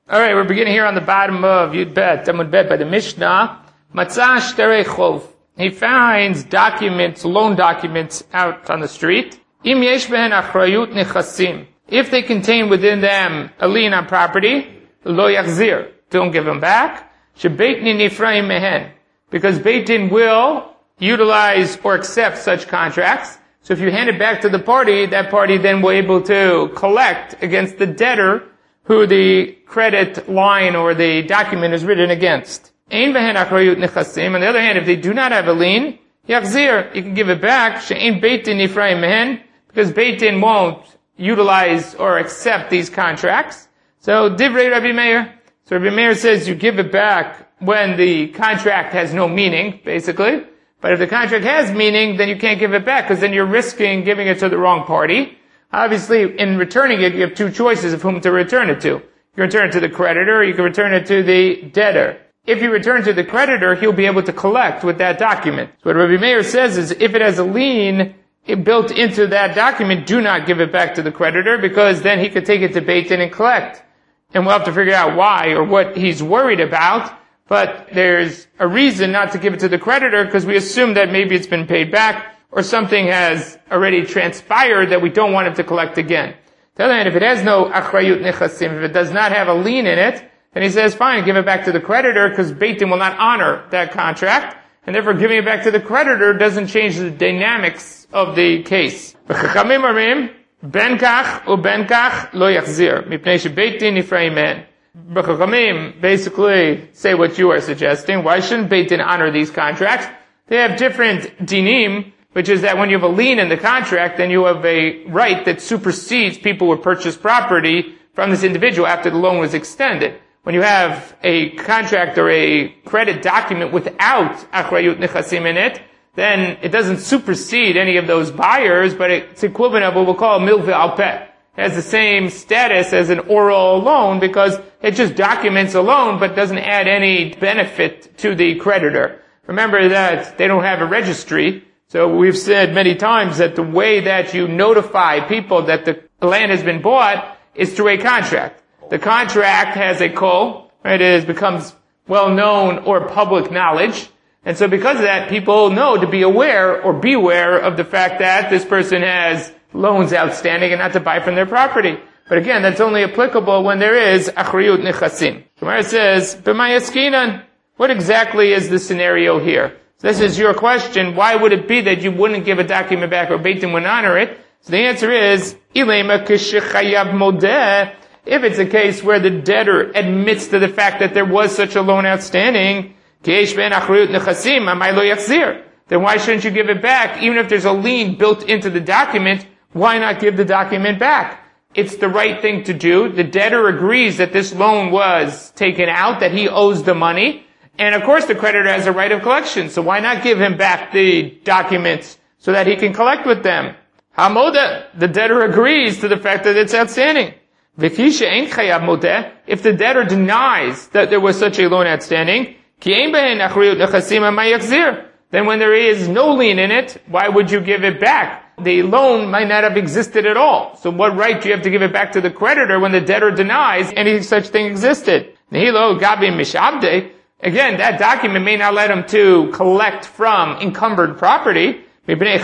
All right, we're beginning here on the bottom of Yud Bet, Amud Bet, by the Mishnah. Matzah shterei chov. He finds documents, loan documents out on the street. Im yesh behen achrayut nechasim. If they contain within them a lien on property, lo yachzir. Don't give them back. Shebeit din nifraim mehen. Because Beit Din will utilize or accept such contracts. So if you hand it back to the party, that party then will be able to collect against the debtor who the credit line or the document is written against. Ein behen achrayut nechasim. On the other hand, if they do not have a lien, yachzir, you can give it back. She'ein Beit Din nifraim mehen, because Beit Din won't utilize or accept these contracts. So divrei Rabbi Meir. So Rabbi Meir says you give it back when the contract has no meaning, basically. But if the contract has meaning, then you can't give it back, because then you're risking giving it to the wrong party. Obviously, in returning it, you have two choices of whom to return it to. You can return it to the creditor, or you can return it to the debtor. If you return to the creditor, he'll be able to collect with that document. So what Rabbi Meir says is, if it has a lien built into that document, do not give it back to the creditor, because then he could take it to Beit Din and collect. And we'll have to figure out why or what he's worried about. But there's a reason not to give it to the creditor, because we assume that maybe it's been paid back or something has already transpired that we don't want him to collect again. On the other hand, if it has no achrayut nechasim, if it does not have a lien in it, then he says, fine, give it back to the creditor, because Beit Din will not honor that contract, and therefore giving it back to the creditor doesn't change the dynamics of the case. V'chachamim armim, ben kach u ben kach lo yachzir, mipnei shebeit din nifraim mehen. Chachamim basically say what you are suggesting. Why shouldn't Beit Din honor these contracts? They have different dinim, which is that when you have a lien in the contract, then you have a right that supersedes people who purchased property from this individual after the loan was extended. When you have a contract or a credit document without achrayut nechasim in it, then it doesn't supersede any of those buyers, but it's equivalent of what we'll call a milveh al peh. It has the same status as an oral loan because it just documents a loan but doesn't add any benefit to the creditor. Remember that they don't have a registry, so we've said many times that the way that you notify people that the land has been bought is through a contract. The contract has a kol, right? It becomes well known or public knowledge. And so because of that, people know to be aware or beware of the fact that this person has loans outstanding and not to buy from their property. But again, that's only applicable when there is achriyut nechasim. Gemara says, b'ma yaskinan? What exactly is the scenario here? So this is your question. Why would it be that you wouldn't give a document back or Beit Din wouldn't honor it? So the answer is, ilema kishechayav modeh. If it's a case where the debtor admits to the fact that there was such a loan outstanding, keish ben achriyut nechasim, amay lo yachzir. Then why shouldn't you give it back? Even if there's a lien built into the document, why not give the document back? It's the right thing to do. The debtor agrees that this loan was taken out, that he owes the money. And of course the creditor has a right of collection. So why not give him back the documents so that he can collect with them? Hamoda, the debtor agrees to the fact that it's outstanding. V'kisha ain't chayav modeh. If the debtor denies that there was such a loan outstanding, ki ein behen achriyut nechasim amay yachzir. Then when there is no lien in it, why would you give it back? The loan might not have existed at all. So what right do you have to give it back to the creditor when the debtor denies any such thing existed? Nehilo gabi mishabde. Again, that document may not let him to collect from encumbered property. But when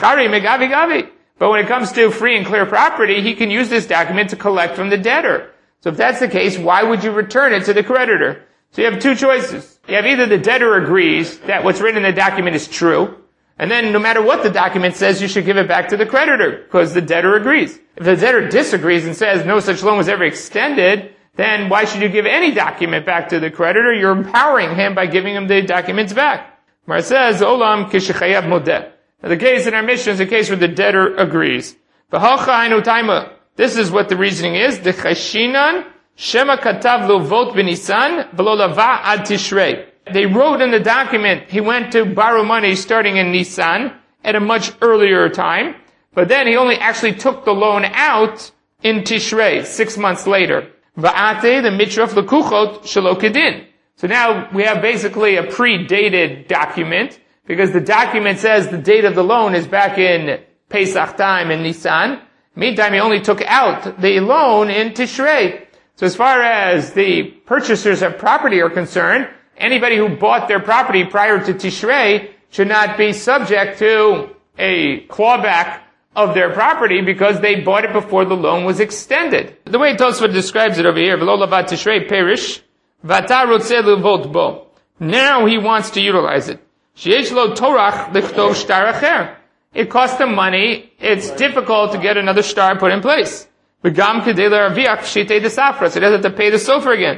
it comes to free and clear property, he can use this document to collect from the debtor. So if that's the case, why would you return it to the creditor? So you have two choices. You have either the debtor agrees that what's written in the document is true, and then no matter what the document says, you should give it back to the creditor, because the debtor agrees. If the debtor disagrees and says no such loan was ever extended, then why should you give any document back to the creditor? You're empowering him by giving him the documents back. Mar says, Olam kishechayav modeh. Now the case in our mission is a case where the debtor agrees. This is what the reasoning is. The chashinan Shema katav lo vot b'Nisan v'lo lava ad Tishrei. They wrote in the document he went to borrow money starting in Nisan at a much earlier time, but then he only actually took the loan out in Tishrei 6 months later. Va'ate the mitraf lekuchot shelo kedin. So now we have basically a predated document because the document says the date of the loan is back in Pesach time in Nisan. Meantime, he only took out the loan in Tishrei. So as far as the purchasers of property are concerned, anybody who bought their property prior to Tishrei should not be subject to a clawback of their property because they bought it before the loan was extended. The way Tosfot describes it over here, V'lo lavat Tishrei perish, v'ata rotzeh levot bo. Now he wants to utilize it. Sheyesh lo torach lichtov shtar acher. It costs him money. It's difficult to get another shtar put in place. V'gam kedei le'arviach pshitei desafra. So he doesn't have to pay the sofer again.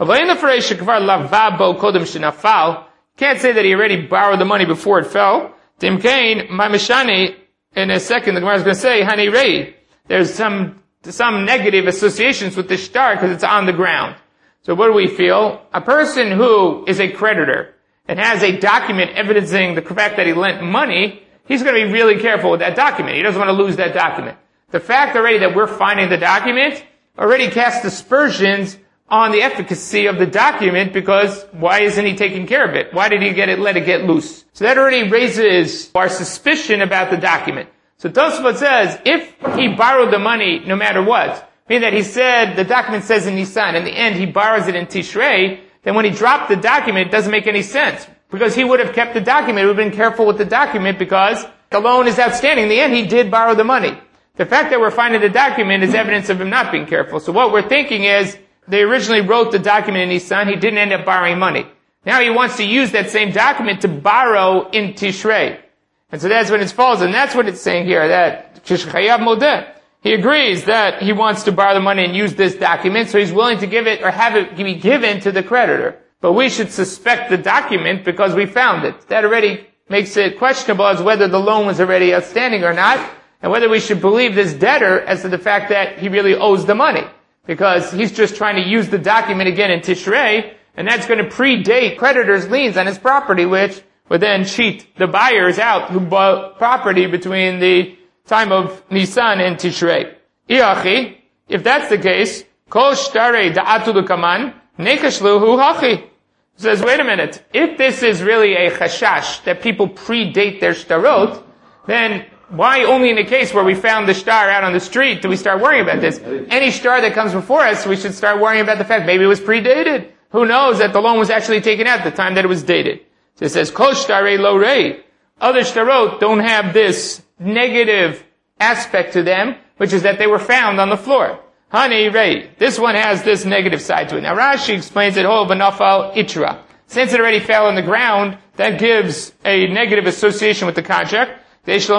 Can't say that he already borrowed the money before it fell. Timkain, mamishani, in a second the Gemara is going to say, Hani Rei. There's some negative associations with the shtar because it's on the ground. So what do we feel? A person who is a creditor and has a document evidencing the fact that he lent money, he's going to be really careful with that document. He doesn't want to lose that document. The fact already that we're finding the document already casts aspersions on the efficacy of the document because why isn't he taking care of it? Why did he let it get loose? So that already raises our suspicion about the document. So Tosfot says, if he borrowed the money no matter what, meaning that he said, the document says in Nisan, in the end he borrows it in Tishrei, then when he dropped the document, it doesn't make any sense. Because he would have kept the document, he would have been careful with the document because the loan is outstanding. In the end, he did borrow the money. The fact that we're finding the document is evidence of him not being careful. So what we're thinking is, they originally wrote the document in Nisan, he didn't end up borrowing money. Now he wants to use that same document to borrow in Tishrei. And so that's when it falls, and that's what it's saying here, that Chayav Modeh. He agrees that he wants to borrow the money and use this document, so he's willing to give it or have it be given to the creditor. But we should suspect the document because we found it. That already makes it questionable as whether the loan was already outstanding or not, and whether we should believe this debtor as to the fact that he really owes the money. Because he's just trying to use the document again in Tishrei, and that's going to predate creditors' liens on his property, which would then cheat the buyers out who bought property between the time of Nisan and Tishrei. Iachi, if that's the case, kol shtarei da'atu l'kaman, nekashluhu hachi. Says, wait a minute, if this is really a chashash, that people predate their shtarot, then why only in the case where we found the shtar out on the street do we start worrying about this? Any shtar that comes before us, we should start worrying about the fact maybe it was predated. Who knows that the loan was actually taken out at the time that it was dated. So it says, Kol shtarei lo rei. Other shtarot don't have this negative aspect to them, which is that they were found on the floor. Hani rei. This one has this negative side to it. Now Rashi explains it, Ho v'nafal itra. Since it already fell on the ground, that gives a negative association with the contract. Because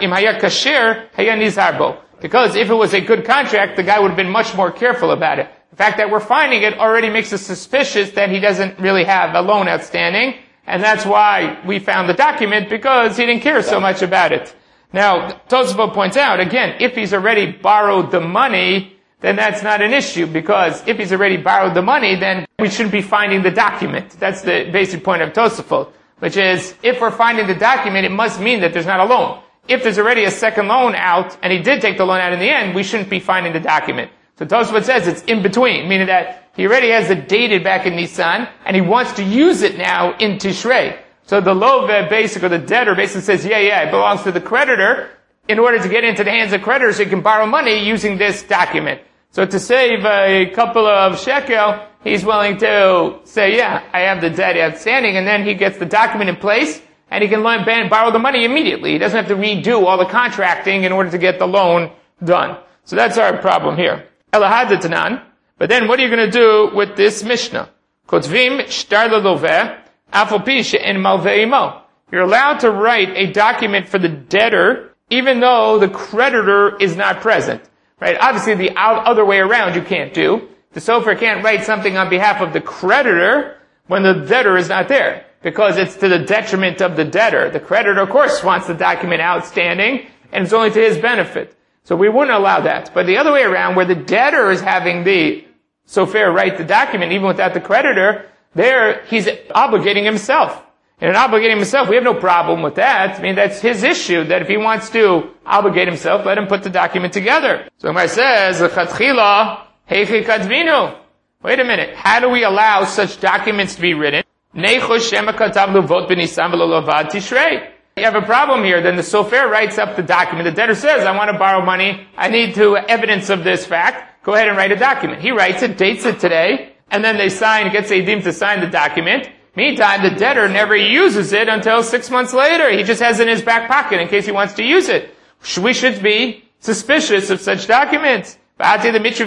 if it was a good contract, the guy would have been much more careful about it. The fact that we're finding it already makes us suspicious that he doesn't really have a loan outstanding, and that's why we found the document, because he didn't care so much about it. Now, Tosfot points out, again, if he's already borrowed the money, then that's not an issue, because if he's already borrowed the money, then we shouldn't be finding the document. That's the basic point of Tosfot. Which is, if we're finding the document, it must mean that there's not a loan. If there's already a second loan out, and he did take the loan out in the end, we shouldn't be finding the document. So Tosfot says it's in between, meaning that he already has it dated back in Nisan, and he wants to use it now in Tishrei. So the loveh basically, the debtor basically says, yeah, it belongs to the creditor, in order to get into the hands of creditors, he can borrow money using this document. So to save a couple of shekel, he's willing to say, yeah, I have the debt outstanding, and then he gets the document in place, and he can borrow the money immediately. He doesn't have to redo all the contracting in order to get the loan done. So that's our problem here. Elahadatanan. But then what are you going to do with this Mishnah? Kotvim shtar leloveh, afal pi she'en malveh imo. You're allowed to write a document for the debtor, even though the creditor is not present. Right? Obviously, the other way around you can't do. The sofer can't write something on behalf of the creditor when the debtor is not there, because it's to the detriment of the debtor. The creditor, of course, wants the document outstanding, and it's only to his benefit. So we wouldn't allow that. But the other way around, where the debtor is having the sofer write the document, even without the creditor, there he's obligating himself. And in obligating himself, we have no problem with that. I mean, that's his issue, that if he wants to obligate himself, let him put the document together. So Gemara says, L'chatchila, heichi kadvinu. Wait a minute. How do we allow such documents to be written? Neichu shema katav luvot b'nisan v'lo lavad tishrei. You have a problem here. Then the sofer writes up the document. The debtor says, I want to borrow money. I need evidence of this fact. go ahead and write a document. He writes it, dates it today, and then they sign, gets Eidim to sign the document. Meantime, the debtor never uses it until 6 months later. He just has it in his back pocket in case he wants to use it. We should be suspicious of such documents. That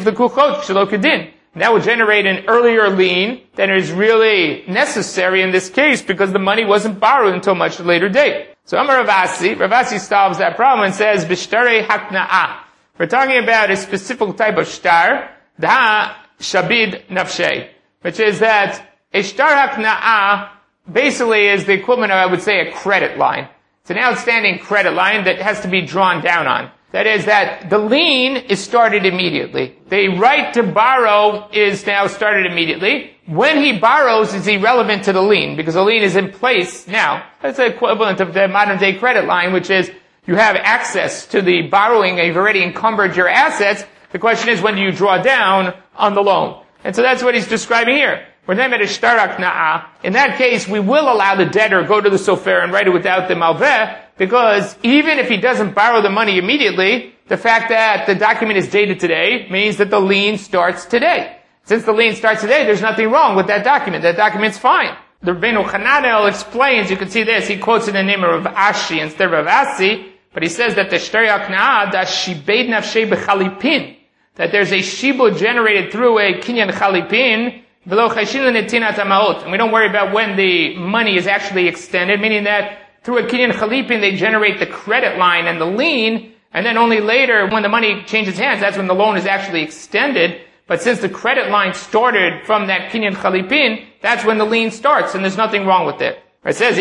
would generate an earlier lien than is really necessary in this case because the money wasn't borrowed until much later date. So Amar Ravasi solves that problem and says, B'shtarei hakna'ah. We're talking about a specific type of shtar, da shabid nafshei, which is that a shtar hakna'ah basically is the equivalent of, I would say, a credit line. It's an outstanding credit line that has to be drawn down on. That is that the lien is started immediately. The right to borrow is now started immediately. When he borrows is irrelevant to the lien because the lien is in place now. That's the equivalent of the modern day credit line, which is you have access to the borrowing and you've already encumbered your assets. The question is when do you draw down on the loan? And so that's what he's describing here. We're talking about a shtar hakna'ah. In that case, we will allow the debtor go to the sofer and write it without the malveh, because even if he doesn't borrow the money immediately, the fact that the document is dated today means that the lien starts today. Since the lien starts today, there's nothing wrong with that document. That document's fine. The Rabbeinu Hananel explains, you can see this, he quotes in the name of Rav Ashi instead of Rav Asi, but he says that the shtar hakna'ah, that shibed nafshei b'chalipin, that there's a shibud generated through a kinyan chalipin, and we don't worry about when the money is actually extended, meaning that through a kinyan chalipin they generate the credit line and the lien, and then only later when the money changes hands, that's when the loan is actually extended. But since the credit line started from that kinyan chalipin, that's when the lien starts, and there's nothing wrong with it. It says,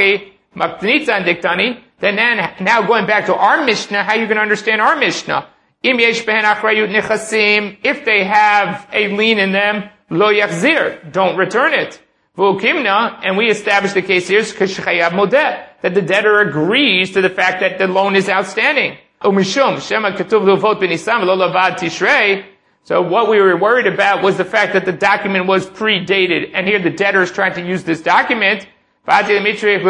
then now going back to our Mishnah, how are you going to understand our Mishnah? If they have a lien in them, lo yachzir, don't return it. V'ukimna, and we established the case here, k'shechayav modeh, that the debtor agrees to the fact that the loan is outstanding. Umishum, shema ketuv luvot b'nisam lo lavad tishrei. So what we were worried about was the fact that the document was predated, and here the debtor is trying to use this document, and then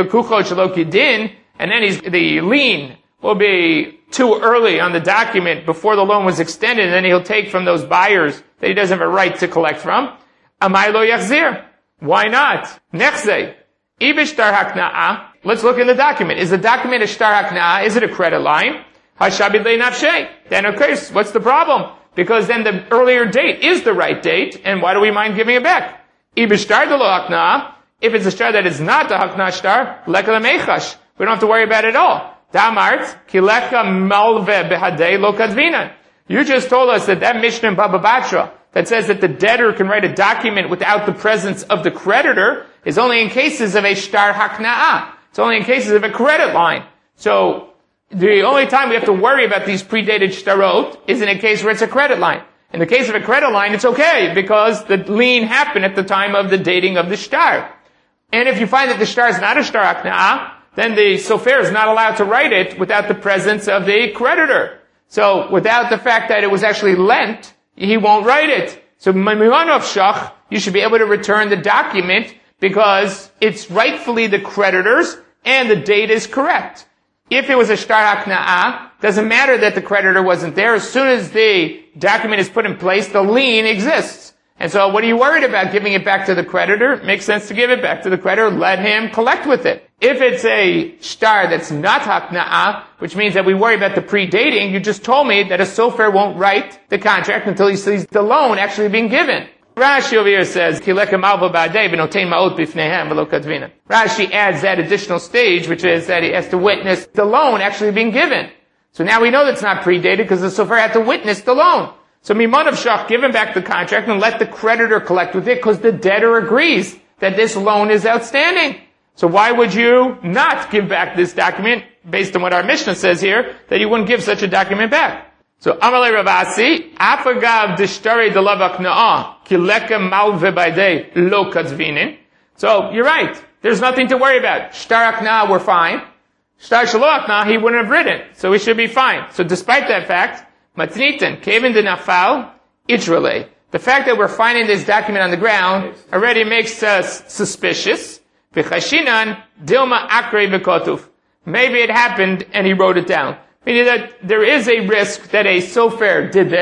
the lien will be too early on the document before the loan was extended, and then he'll take from those buyers that he doesn't have a right to collect from. Amai lo yachzir. Why not? Nechzei. Ibishtar hakna'ah. Let's look in the document. Is the document a shtar hakna'ah? Is it a credit line? Hashabid le nafshei. Then of course, what's the problem? Because then the earlier date is the right date, and why do we mind giving it back? Ibishtar de lo hakna'ah. If it's a shtar that is not a hakna'ah shtar, leka lemechash. We don't have to worry about it at all. Damart, kilecha malve behadei lo kadvina. You just told us that Mishnah in Baba Batra that says that the debtor can write a document without the presence of the creditor is only in cases of a shtar hakna'ah. It's only in cases of a credit line. So the only time we have to worry about these predated shtarot is in a case where it's a credit line. In the case of a credit line, it's okay because the lien happened at the time of the dating of the shtar. And if you find that the shtar is not a shtar hakna'ah, then the sofer is not allowed to write it without the presence of the creditor. So without the fact that it was actually lent, he won't write it. So Mimanov Shach, you should be able to return the document because it's rightfully the creditor's and the date is correct. If it was a shtar hakna'ah, doesn't matter that the creditor wasn't there. As soon as the document is put in place, the lien exists. And so what are you worried about giving it back to the creditor? It makes sense to give it back to the creditor, let him collect with it. If it's a shtar that's not hakna'ah, which means that we worry about the predating, you just told me that a sofer won't write the contract until he sees the loan actually being given. Rashi over here says, Rashi adds that additional stage, which is that he has to witness the loan actually being given. So now we know that's not predated because the sofer had to witness the loan. So Mimanav Shach, give him back the contract and let the creditor collect with it because the debtor agrees that this loan is outstanding. So why would you not give back this document based on what our Mishnah says here, that you wouldn't give such a document back? So Amalei Ravasi, Afagav Dishtari Delavak Na'ah, Kileka Malve Baidei Lo Katzvinin. So you're right. There's nothing to worry about. Shtar Hakna'ah, we're fine. Shtar Shelo Hakna'ah, he wouldn't have written. So we should be fine. So despite that fact, Matnitan, Kevin de Nafal, Itrale. The fact that we're finding this document on the ground already makes us suspicious. V'chashinan, Dilma Akrei V'kotuf. Maybe it happened and he wrote it down. Meaning that there is a risk that a sofer did this,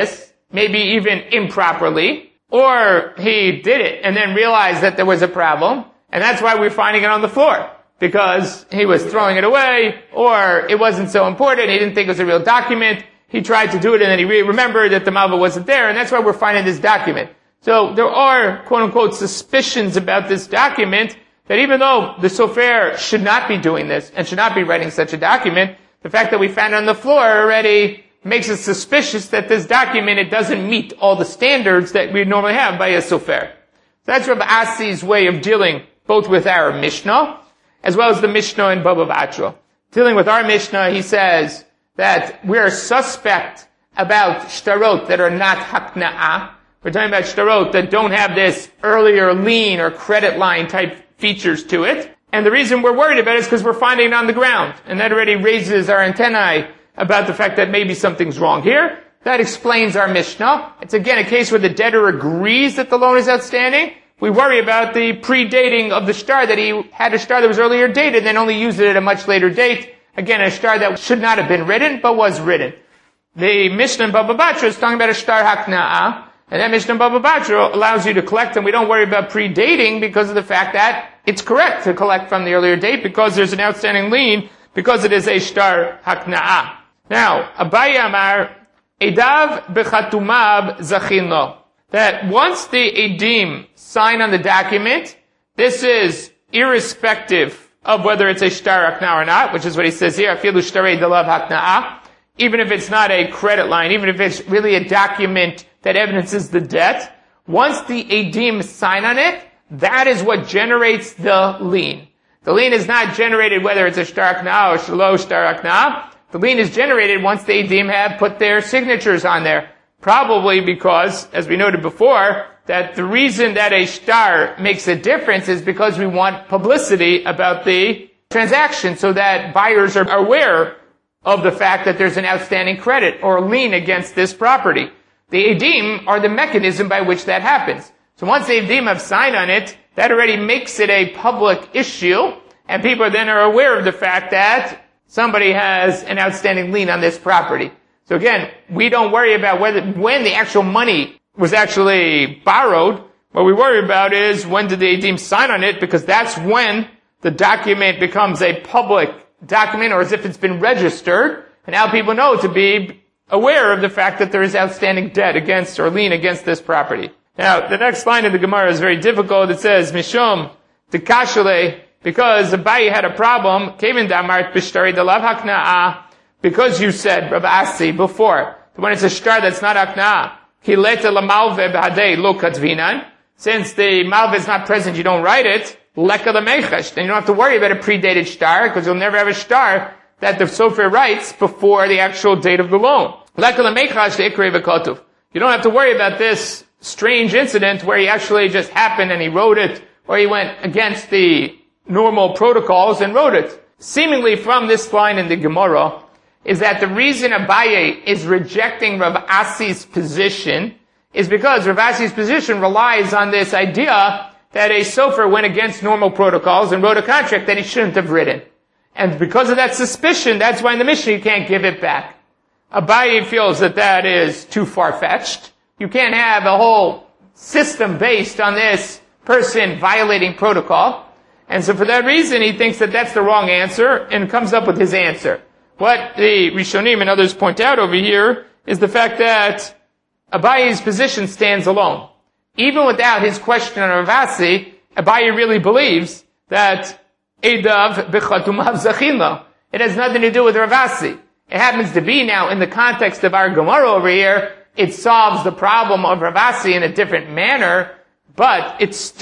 maybe even improperly, or he did it and then realized that there was a problem, and that's why we're finding it on the floor. Because he was throwing it away, or it wasn't so important, he didn't think it was a real document, he tried to do it and then he remembered that the malva wasn't there, and that's why we're finding this document. So there are, quote-unquote, suspicions about this document that even though the sofer should not be doing this and should not be writing such a document, the fact that we found it on the floor already makes us suspicious that this document, it doesn't meet all the standards that we normally have by a sofer. So that's Rav Asi's way of dealing both with our Mishnah as well as the Mishnah in Baba Batra. Dealing with our Mishnah, he says that we are suspect about shtarot that are not hakna'ah. We're talking about shtarot that don't have this earlier lien or credit line type features to it. And the reason we're worried about it is because we're finding it on the ground. And that already raises our antennae about the fact that maybe something's wrong here. That explains our Mishnah. It's again a case where the debtor agrees that the loan is outstanding. We worry about the predating of the shtar, that he had a shtar that was earlier dated and then only used it at a much later date. Again, a shtar that should not have been written, but was written. The Mishnah in Baba Batra is talking about a shtar hakna'ah, and that Mishnah in Baba Batra allows you to collect, and we don't worry about predating because of the fact that it's correct to collect from the earlier date because there's an outstanding lien, because it is a shtar hakna'ah. Now, Abaye Amar, Edav b'chatumab zachinlo. That once the edim sign on the document, this is irrespective of whether it's a shtar hakna'ah or not, which is what he says here, afilu shtarei dalav hakna'ah, even if it's not a credit line, even if it's really a document that evidences the debt, once the edim sign on it, that is what generates the lien. The lien is not generated whether it's a shtar hakna'ah or shelo shtar hakna'ah. The lien is generated once the edim have put their signatures on there. Probably because, as we noted before, that the reason that a shtar makes a difference is because we want publicity about the transaction so that buyers are aware of the fact that there's an outstanding credit or lien against this property. The edim are the mechanism by which that happens. So once the edim have signed on it, that already makes it a public issue, and people then are aware of the fact that somebody has an outstanding lien on this property. So again, we don't worry about when the actual money was actually borrowed. What we worry about is when did the edim sign on it, because that's when the document becomes a public document, or as if it's been registered, and now people know to be aware of the fact that there is outstanding debt against or lien against this property. Now, the next line of the Gemara is very difficult. It says, Mishum tekashale, because Abaye had a problem, came in Damart b'shtari dalav hakna'ah, because you said, Rav Asi, before, when it's a shtar that's not hakna'ah, kileta lamalve b'hadei lo katvinan, since the malve is not present, you don't write it, leka lemechesh, then you don't have to worry about a predated shtar, because you'll never have a shtar that the sofer writes before the actual date of the loan. Leka lemechesh de'ikre v'kotuv. You don't have to worry about this strange incident where he actually just happened and he wrote it, or he went against the normal protocols and wrote it. Seemingly from this line in the Gemara, is that the reason Abaye is rejecting Rav Asi's position is because Rav Asi's position relies on this idea that a sofer went against normal protocols and wrote a contract that he shouldn't have written. And because of that suspicion, that's why in the Mishnah you can't give it back. Abaye feels that that is too far-fetched. You can't have a whole system based on this person violating protocol. And so for that reason, he thinks that that's the wrong answer and comes up with his answer. What the Rishonim and others point out over here is the fact that Abaye's position stands alone. Even without his question on Rav Asi, Abaye really believes that Edav b'chatumav zachinlo. It has nothing to do with Rav Asi. It happens to be now in the context of our Gemara over here, it solves the problem of Rav Asi in a different manner, but it's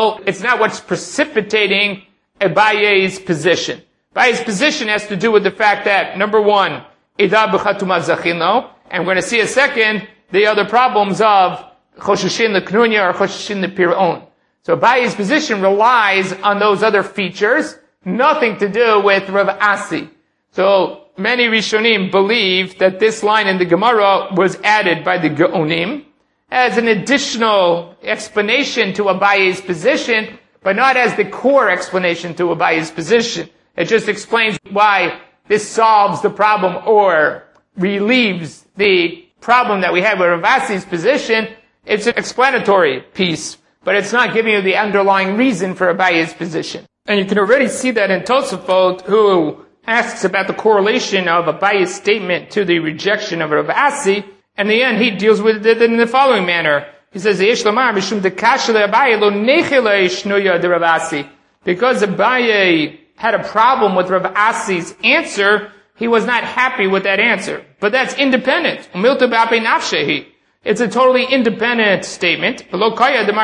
not what's precipitating Abaye's position. Abaye's position has to do with the fact that, number one, Edav b'chatumav zachinlo, and we're going to see a second, the other problems of Chosheshin l'knunya or Chosheshin l'pir'on. So Abaye's position relies on those other features, nothing to do with Rav Asi. So many Rishonim believe that this line in the Gemara was added by the Geonim as an additional explanation to Abaye's position, but not as the core explanation to Abaye's position. It just explains why this solves the problem or relieves the problem that we had with Rav Asi's position, it's an explanatory piece, but it's not giving you the underlying reason for Abaye's position. And you can already see that in Tosafot, who asks about the correlation of Abaye's statement to the rejection of Rav Asi, and in the end he deals with it in the following manner. He says, because Abaye had a problem with Rav Asi's answer, he was not happy with that answer. But that's independent. It's a totally independent statement. It's not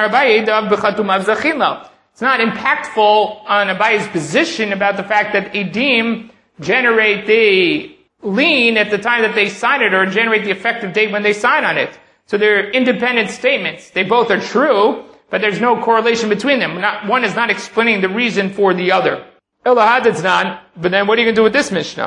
impactful on Abaye's position about the fact that Edim generate the lien at the time that they sign it, or generate the effective date when they sign on it. So they're independent statements. They both are true, but there's no correlation between them. One is not explaining the reason for the other. But then what are you going to do with this Mishnah?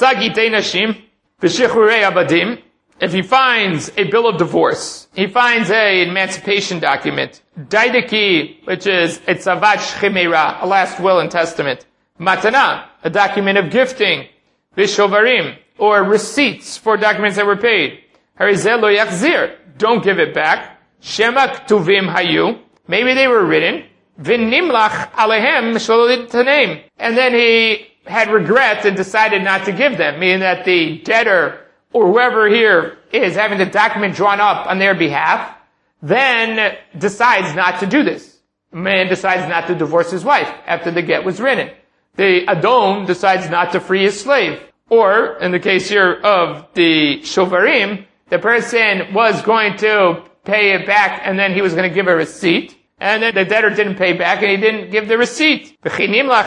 If he finds a bill of divorce, he finds an emancipation document, daideki, which is a tzavat shchimera, a last will and testament, matana, a document of gifting, vishovarim, or receipts for documents that were paid, harizel lo yachzir, don't give it back, shema ktuvim hayu, maybe they were written, v'nimlach alehem shelo tanem, and then he had regret and decided not to give them, meaning that the debtor or whoever here is having the document drawn up on their behalf, then decides not to do this. A man decides not to divorce his wife after the get was written. The Adon decides not to free his slave. Or, in the case here of the Shovarim, the person was going to pay it back and then he was going to give a receipt, and then the debtor didn't pay back and he didn't give the receipt. What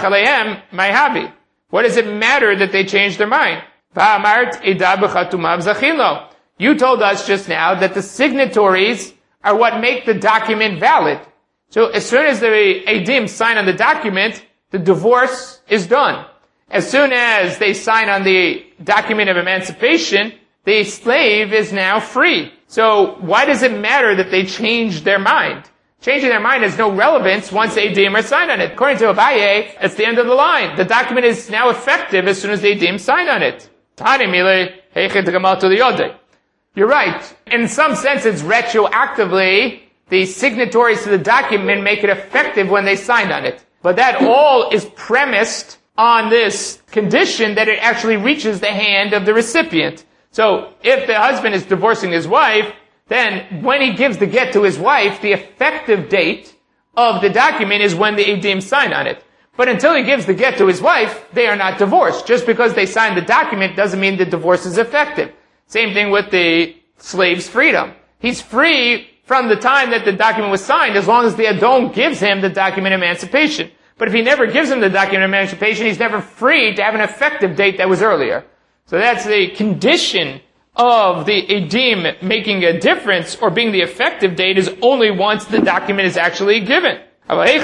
does it matter that they changed their mind? You told us just now that the signatories are what make the document valid. So as soon as the Eidim sign on the document, the divorce is done. As soon as they sign on the document of emancipation, the slave is now free. So why does it matter that they changed their mind? Changing their mind has no relevance once the Eidim are signed on it. According to Abaye, it's the end of the line. The document is now effective as soon as the Eidim sign on it. You're right. In some sense, it's retroactively, the signatories to the document make it effective when they signed on it. But that all is premised on this condition that it actually reaches the hand of the recipient. So if the husband is divorcing his wife, then when he gives the get to his wife, the effective date of the document is when the Eidim sign on it. But until he gives the get to his wife, they are not divorced. Just because they signed the document doesn't mean the divorce is effective. Same thing with the slave's freedom. He's free from the time that the document was signed as long as the Adon gives him the document of emancipation. But if he never gives him the document of emancipation, he's never free to have an effective date that was earlier. So that's the condition of the Eidim making a difference or being the effective date is only once the document is actually given. But if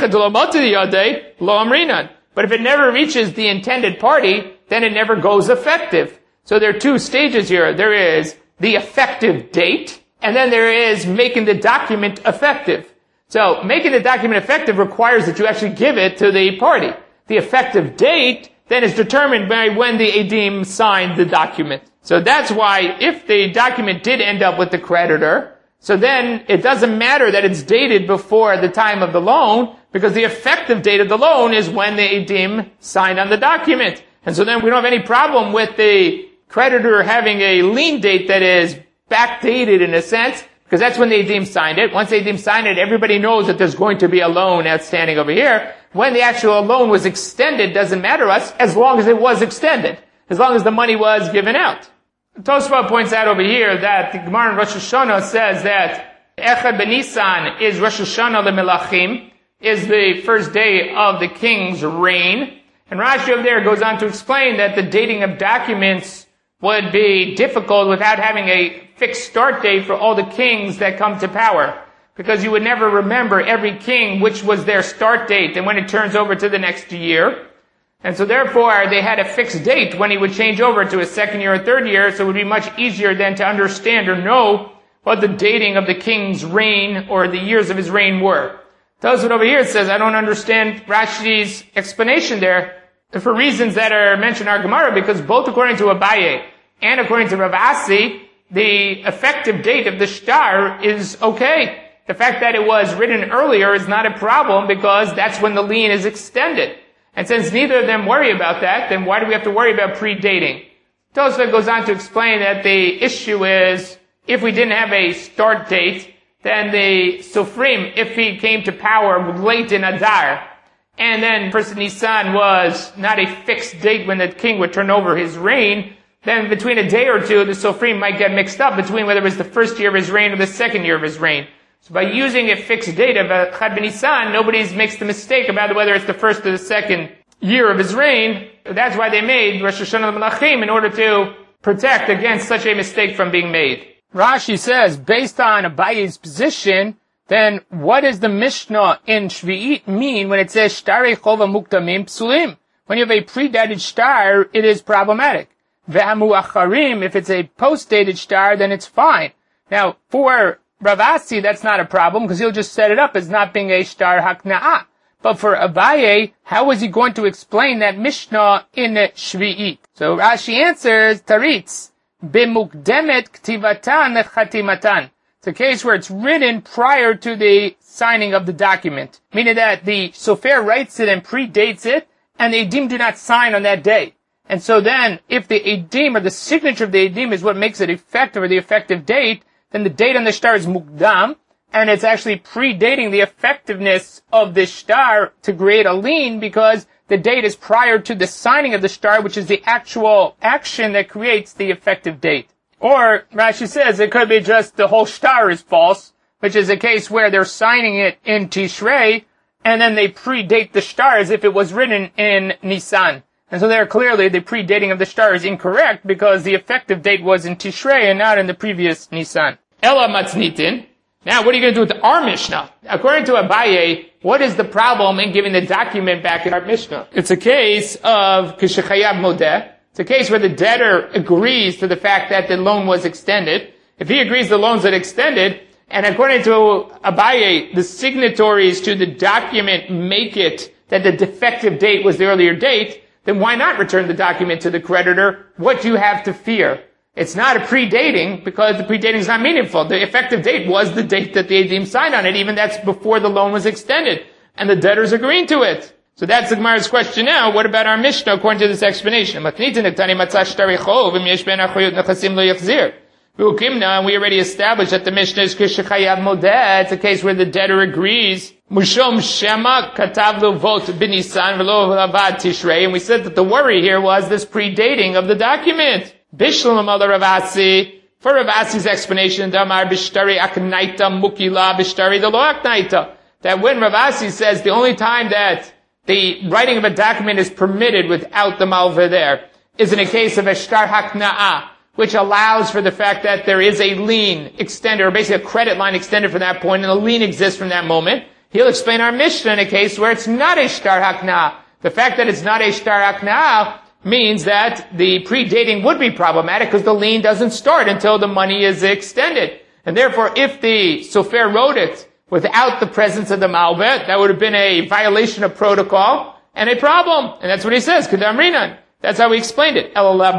it never reaches the intended party, then it never goes effective. So there are two stages here. There is the effective date, and then there is making the document effective. So making the document effective requires that you actually give it to the party. The effective date then is determined by when the Eidim signed the document. So that's why if the document did end up with the creditor, so then it doesn't matter that it's dated before the time of the loan, because the effective date of the loan is when the Eidim signed on the document. And so then we don't have any problem with the creditor having a lien date that is backdated in a sense, because that's when the Eidim signed it. Once the Eidim signed it, everybody knows that there's going to be a loan outstanding over here. When the actual loan was extended doesn't matter to us as long as it was extended, as long as the money was given out. Tosfot points out over here that the Gemara in Rosh Hashanah says that Echad B'Nisan is Rosh Hashanah leMelachim, is the first day of the king's reign. And Rashi over there goes on to explain that the dating of documents would be difficult without having a fixed start date for all the kings that come to power. Because you would never remember every king which was their start date and when it turns over to the next year. And so therefore, they had a fixed date when he would change over to a second year or third year, so it would be much easier then to understand or know what the dating of the king's reign or the years of his reign were. Tosfot over here says, I don't understand Rashi's explanation there for reasons that are mentioned in our Gemara, because both according to Abaye and according to Rav Asi, the effective date of the shtar is okay. The fact that it was written earlier is not a problem because that's when the lien is extended. And since neither of them worry about that, then why do we have to worry about predating? Tosfot goes on to explain that the issue is, if we didn't have a start date, then the Sofrim, if he came to power late in Adar, and then first Nisan was not a fixed date when the king would turn over his reign, then between a day or two, the Sofrim might get mixed up between whether it was the first year of his reign or the second year of his reign. So by using a fixed date of Chad B'Nisan, nobody's makes the mistake about whether it's the first or the second year of his reign. That's why they made Rosh Hashanah Melachim, in order to protect against such a mistake from being made. Rashi says, based on Abaye's position, then what does the Mishnah in Shvi'it mean when it says Shtarei Chova Muktamim Psulim? When you have a predated shtar, it is problematic. Ve'amu Acharim, if it's a post-dated shtar, then it's fine. Now, for Rav Asi, that's not a problem, because he'll just set it up as not being a shtar hakna'ah. But for Abaye, how is he going to explain that Mishnah in Shvi'it? So Rashi answers, Taritz, B'mukdemet ktivatan chatimatan. It's a case where it's written prior to the signing of the document, meaning that the Sofer writes it and predates it, and the Eidim do not sign on that day. And so then, if the Eidim or the signature of the Eidim is what makes it effective or the effective date, then the date on the shtar is mukdam, and it's actually predating the effectiveness of the shtar to create a lien because the date is prior to the signing of the shtar, which is the actual action that creates the effective date. Or, Rashi says, it could be just the whole shtar is false, which is a case where they're signing it in Tishrei, and then they predate the shtar as if it was written in Nisan. And so there clearly the predating of the shtar is incorrect because the effective date was in Tishrei and not in the previous Nisan. Ela matznitin. Now, what are you going to do with our Mishnah? According to Abaye, what is the problem in giving the document back in our Mishnah? It's a case of Kishechayav Modeh. It's a case where the debtor agrees to the fact that the loan was extended. If he agrees the loans are extended, and according to Abaye, the signatories to the document make it that the defective date was the earlier date, then why not return the document to the creditor? What do you have to fear? It's not a predating because the predating is not meaningful. The effective date was the date that the Eidim signed on it, even that's before the loan was extended, and the debtor's agreeing to it. So that's the Gemara's question now. What about our Mishnah according to this explanation? And we already established that the Mishnah is Kishechayav Modeh. It's a case where the debtor agrees. Mushom Shema Katavlu Vot B'Nisan V'lo Avad Tishrei. And we said that the worry here was this predating of the document. Bishlam al Rav Asi. For Rav Asi's explanation, Damar Bishtari Aknaita Mukila Bishtari Delo Aknaita. That when Rav Asi says the only time that the writing of a document is permitted without the malveh there is in a case of a shtar hakna'ah, which allows for the fact that there is a lien extended, or basically a credit line extended from that point, and a lien exists from that moment. He'll explain our Mishnah in a case where it's not a shtar hakna'ah. The fact that it's not a shtar hakna'ah means that the predating would be problematic because the lien doesn't start until the money is extended. And therefore, if the Sofer wrote it without the presence of the malveh, that would have been a violation of protocol and a problem. And that's what he says, Kedam Rinan. That's how we explained it.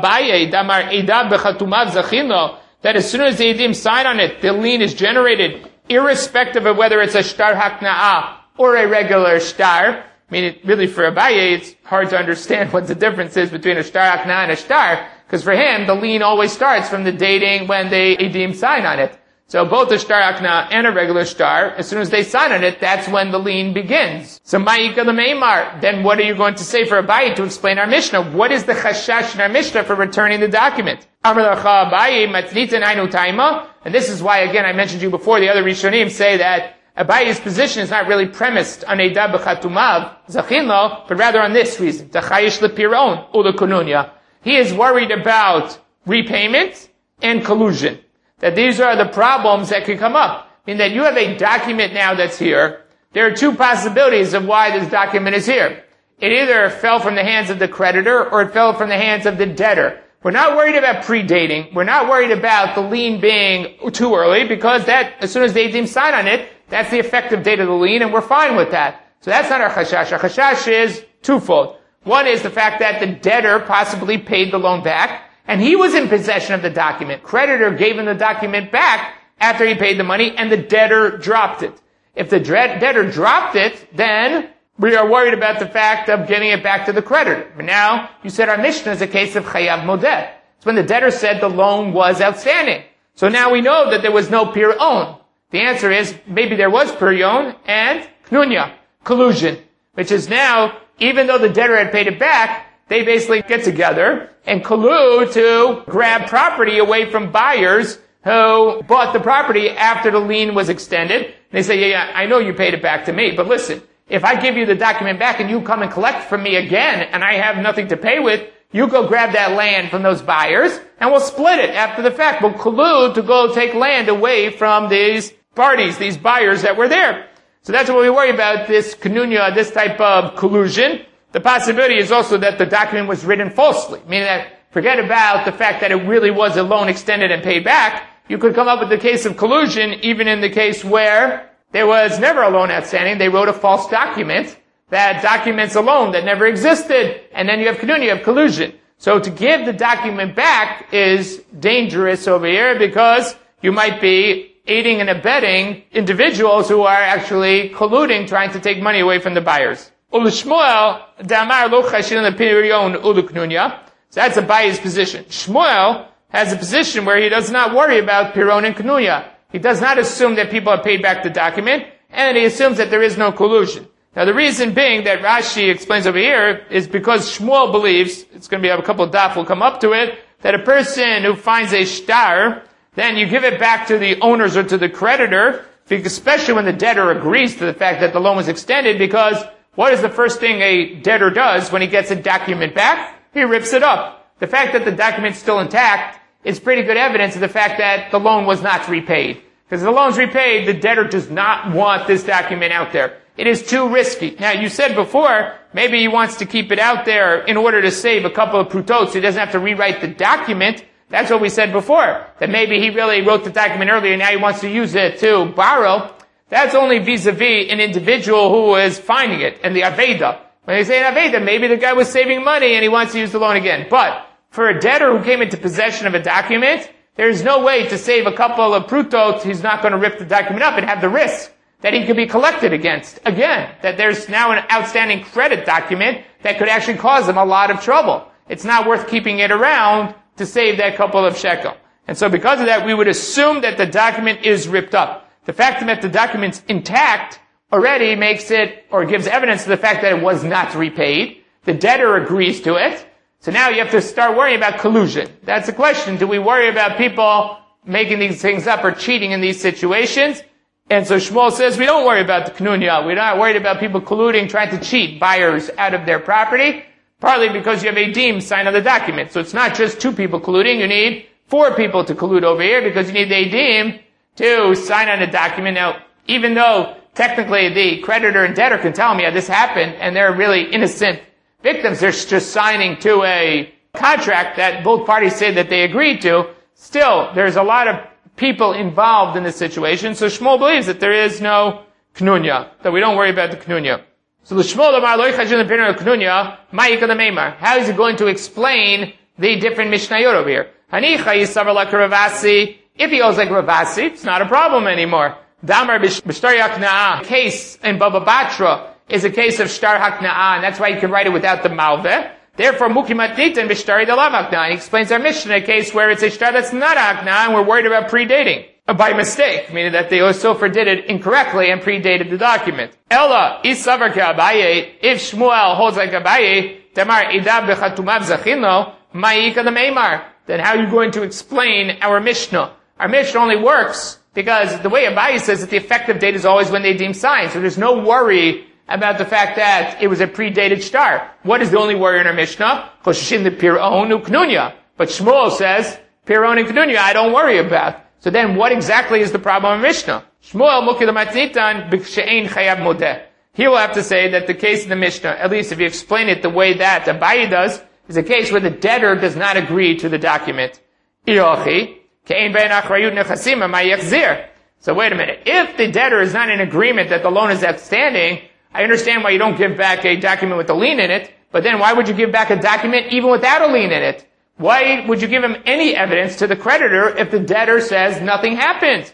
That as soon as the Eidim sign on it, the lien is generated, irrespective of whether it's a shtar hakna'ah or a regular shtar. I mean, really for Abaye, it's hard to understand what the difference is between a shtar hakna'ah and a shtar, because for him, the lien always starts from the dating when the Eidim sign on it. So both a shtar hakna'ah and a regular shtar, as soon as they sign on it, that's when the lien begins. So ma'ika l'meimar, then what are you going to say for Abaye to explain our Mishnah? What is the chashash in our Mishnah for returning the document? Amar lacha Abaye matnitin ainu taima, and this is why, again, I mentioned to you before, the other Rishonim say that Abaye's position is not really premised on Eida b'chatumav, zachinlo, but rather on this reason, t'chayish lepiron, u'lekonunya. He is worried about repayment and collusion. That these are the problems that could come up. I mean, that you have a document now that's here. There are two possibilities of why this document is here. It either fell from the hands of the creditor or it fell from the hands of the debtor. We're not worried about predating. We're not worried about the lien being too early because that, as soon as the Eidim sign on it, that's the effective date of the lien and we're fine with that. So that's not our chashash. Our chashash is twofold. One is the fact that the debtor possibly paid the loan back. and he was in possession of the document. Creditor gave him the document back after he paid the money, and the debtor dropped it. If the debtor dropped it, then we are worried about the fact of getting it back to the creditor. But now, you said our Mishnah is a case of chayav modeh. It's when the debtor said the loan was outstanding. So now we know that there was no pir'on. The answer is, maybe there was pir'on and knunya, collusion, which is now, even though the debtor had paid it back, they basically get together and collude to grab property away from buyers who bought the property after the lien was extended. And they say, yeah, I know you paid it back to me, but listen, if I give you the document back and you come and collect from me again and I have nothing to pay with, you go grab that land from those buyers and we'll split it after the fact. We'll collude to go take land away from these parties, these buyers that were there. So that's what we worry about, this knunya, this type of collusion. The possibility is also that the document was written falsely, meaning that forget about the fact that it really was a loan extended and paid back. You could come up with the case of collusion even in the case where there was never a loan outstanding. They wrote a false document that documents a loan that never existed, and then you have knunya, you have collusion. So to give the document back is dangerous over here because you might be aiding and abetting individuals who are actually colluding, trying to take money away from the buyers. Shmuel, Damar lo chashin lepirion uluknunya. So that's Abaye's position. Shmuel has a position where he does not worry about piron and knunya. He does not assume that people have paid back the document, and he assumes that there is no collusion. Now the reason being that Rashi explains over here is because Shmuel believes, it's going to be a couple of daf will come up to it, that a person who finds a shtar, then you give it back to the owners or to the creditor, especially when the debtor agrees to the fact that the loan was extended, because what is the first thing a debtor does when he gets a document back? He rips it up. The fact that the document's still intact is pretty good evidence of the fact that the loan was not repaid. Because if the loan's repaid, the debtor does not want this document out there. It is too risky. Now, you said before, maybe he wants to keep it out there in order to save a couple of prutot, so he doesn't have to rewrite the document. That's what we said before. That maybe he really wrote the document earlier and now he wants to use it to borrow. That's only vis-a-vis an individual who is finding it, and the Aveda. When they say an Aveda, maybe the guy was saving money and he wants to use the loan again. But for a debtor who came into possession of a document, there's no way to save a couple of prutot. He's not going to rip the document up and have the risk that he could be collected against. Again, that there's now an outstanding credit document that could actually cause him a lot of trouble. It's not worth keeping it around to save that couple of shekel. And so because of that, we would assume that the document is ripped up. The fact that the document's intact already makes it, or gives evidence to the fact that it was not repaid. The debtor agrees to it. So now you have to start worrying about collusion. That's the question. Do we worry about people making these things up or cheating in these situations? And so Shmuel says we don't worry about the knunya. We're not worried about people colluding, trying to cheat buyers out of their property, partly because you have a deem sign on the document. So it's not just two people colluding. You need 4 people to collude over here because you need the deem to sign on a document. Now, even though technically the creditor and debtor can tell me, yeah, this happened, and they're really innocent victims, they're just signing to a contract that both parties say that they agreed to, still, there's a lot of people involved in this situation, so Shmuel believes that there is no knunya, that we don't worry about the knunya. So the Shmuel Amar Lo Chashin Lepirion Knunya, Ma'ika Lemeimar. How is he going to explain the different Mishnayot over here? Hanicha Yisavar like Ravasi. If he owes like Ravasi, it's not a problem anymore. Damar B'Shtar Hakna'ah. The case in Baba Batra is a case of Shtar Hakna'ah, and that's why you can write it without the Malveh. Therefore, Mukimat Nitan B'Shtari Dalav Hakna'ah. He explains our Mishnah, a case where it's a Shtar that's not a Hakna'ah, and we're worried about predating. By mistake, meaning that the Sofer did it incorrectly and predated the document. Ella, Isavar Abaye, if Shmuel holds like Abaye, Damar Idab B'Chatumav Zachino, Ma'ika the Meimar. Then how are you going to explain our Mishnah? Our Mishnah only works because the way Abaye says that the effective date is always when they deem signed. So there's no worry about the fact that it was a predated shtar. What is the only worry in our Mishnah? Choshishin the Piron Uknunya. But Shmuel says, Piron and Knunya I don't worry about. So then what exactly is the problem in Mishnah? Shmuel Mukil Matnitan B'She'ein Chayav Modeh. He will have to say that the case in the Mishnah, at least if you explain it the way that Abaye does, is a case where the debtor does not agree to the document. Iyochi. So wait a minute. If the debtor is not in agreement that the loan is outstanding, I understand why you don't give back a document with a lien in it, but then why would you give back a document even without a lien in it? Why would you give him any evidence to the creditor if the debtor says nothing happened?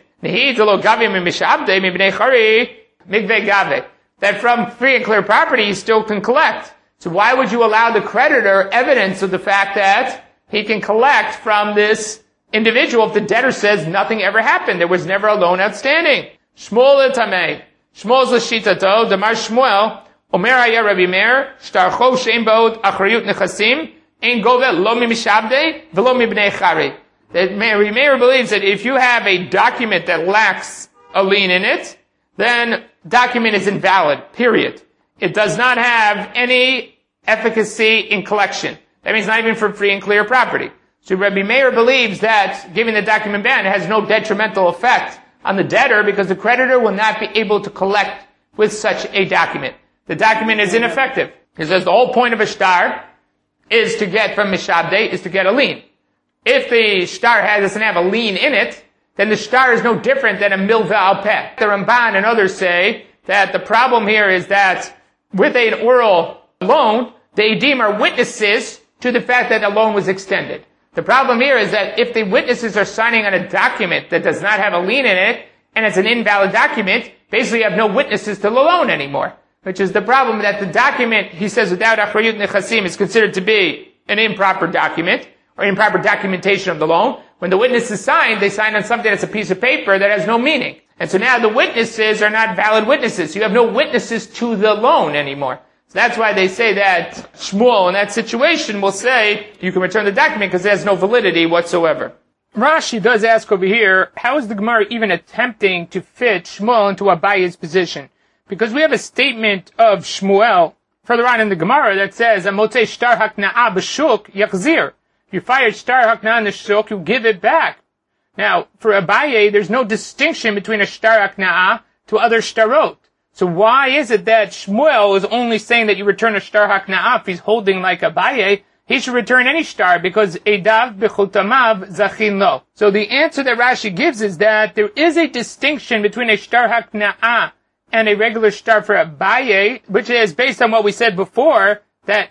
That from free and clear property he still can collect. So why would you allow the creditor evidence of the fact that he can collect from this individual if the debtor says nothing ever happened? There was never a loan outstanding. Shmuel etamei. Shmuel's l'shitato, damar Shmuel, Omer haya Rabbi Meir, shtarcho she'en ba'od achrayut nechasim, ein gove lo mimishabdei, v'lo mibnei chari. That Rabbi Meir believes that if you have a document that lacks a lien in it, then document is invalid, period. It does not have any efficacy in collection. That means not even for free and clear property. So Rabbi Meir believes that giving the document ban has no detrimental effect on the debtor because the creditor will not be able to collect with such a document. The document is ineffective. He says the whole point of a shtar is to get from Mishabdei, is to get a lien. If the shtar doesn't have a lien in it, then the shtar is no different than a milva al peh. The Ramban and others say that the problem here is that with an oral loan, the edim are witnesses to the fact that a loan was extended. The problem here is that if the witnesses are signing on a document that does not have a lien in it, and it's an invalid document, basically you have no witnesses to the loan anymore. Which is the problem that the document, he says, without achrayut nechasim is considered to be an improper document, or improper documentation of the loan. When the witnesses sign, they sign on something that's a piece of paper that has no meaning. And so now the witnesses are not valid witnesses. You have no witnesses to the loan anymore. So that's why they say that Shmuel in that situation will say you can return the document because it has no validity whatsoever. Rashi does ask over here, how is the Gemara even attempting to fit Shmuel into Abaye's position? Because we have a statement of Shmuel further on in the Gemara that says, "Amotzei shtar hakna'a b'shuk yachzir." If you fire shtar hakna'a in the shuk, you give it back. Now, for Abaye, there's no distinction between a shtar hakna'a to other shtarot. So why is it that Shmuel is only saying that you return a shtar hakna'a if he's holding like Abaye? He should return any shtar because edav b'chutamav zachin lo. So the answer that Rashi gives is that there is a distinction between a shtar hakna'a and a regular shtar for Abaye, which is based on what we said before, that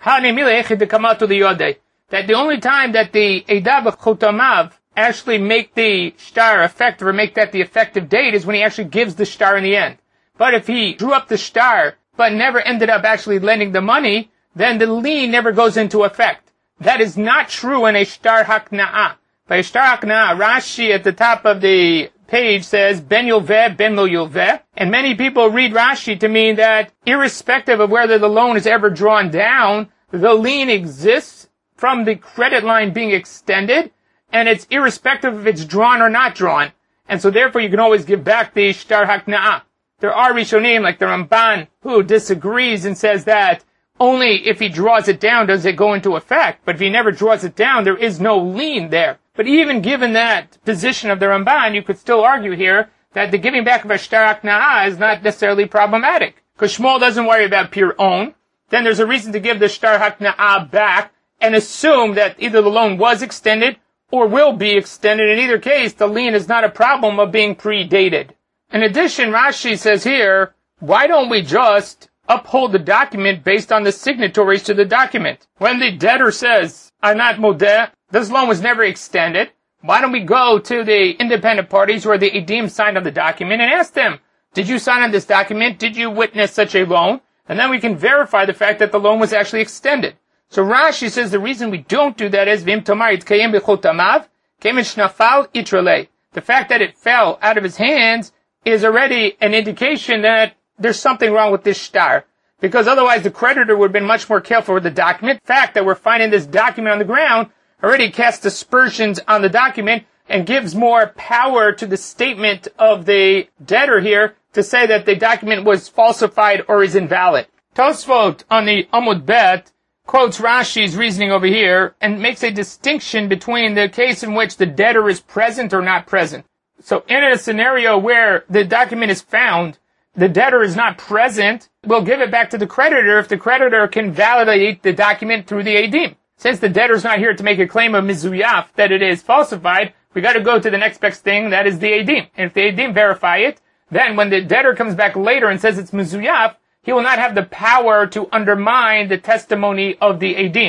the only time that the edav b'chutamav actually make the shtar effective or make that the effective date is when he actually gives the shtar in the end. But if he drew up the shtar, but never ended up actually lending the money, then the lien never goes into effect. That is not true in a shtar hakna'a. By a shtar hakna'a, Rashi at the top of the page says, ben yulveh, ben lo yulveh. And many people read Rashi to mean that irrespective of whether the loan is ever drawn down, the lien exists from the credit line being extended, and it's irrespective if it's drawn or not drawn. And so therefore you can always give back the shtar hakna'a. There are Rishonim, like the Ramban, who disagrees and says that only if he draws it down does it go into effect. But if he never draws it down, there is no lien there. But even given that position of the Ramban, you could still argue here that the giving back of a shtar hakna'a is not necessarily problematic. Because Shmuel doesn't worry about pure own. Then there's a reason to give the shtar hakna'a back and assume that either the loan was extended or will be extended. In either case, the lien is not a problem of being predated. In addition, Rashi says here, why don't we just uphold the document based on the signatories to the document? When the debtor says, I'm not modeh, this loan was never extended, why don't we go to the independent parties who are the edim signed on the document and ask them, did you sign on this document? Did you witness such a loan? And then we can verify the fact that the loan was actually extended. So Rashi says the reason we don't do that is, V'im tomar yitkayem b'chotamav, kemen shnafal itralei. The fact that it fell out of his hands is already an indication that there's something wrong with this shtar. Because otherwise the creditor would have been much more careful with the document. The fact that we're finding this document on the ground already casts aspersions on the document and gives more power to the statement of the debtor here to say that the document was falsified or is invalid. Tosfot on the Amud Bet quotes Rashi's reasoning over here and makes a distinction between the case in which the debtor is present or not present. So in a scenario where the document is found, the debtor is not present, we'll give it back to the creditor if the creditor can validate the document through the edim. Since the debtor's not here to make a claim of mizuyaf that it is falsified, we got to go to the next best thing, that is the edim. And if the edim verify it, then when the debtor comes back later and says it's mizuyaf, he will not have the power to undermine the testimony of the edim.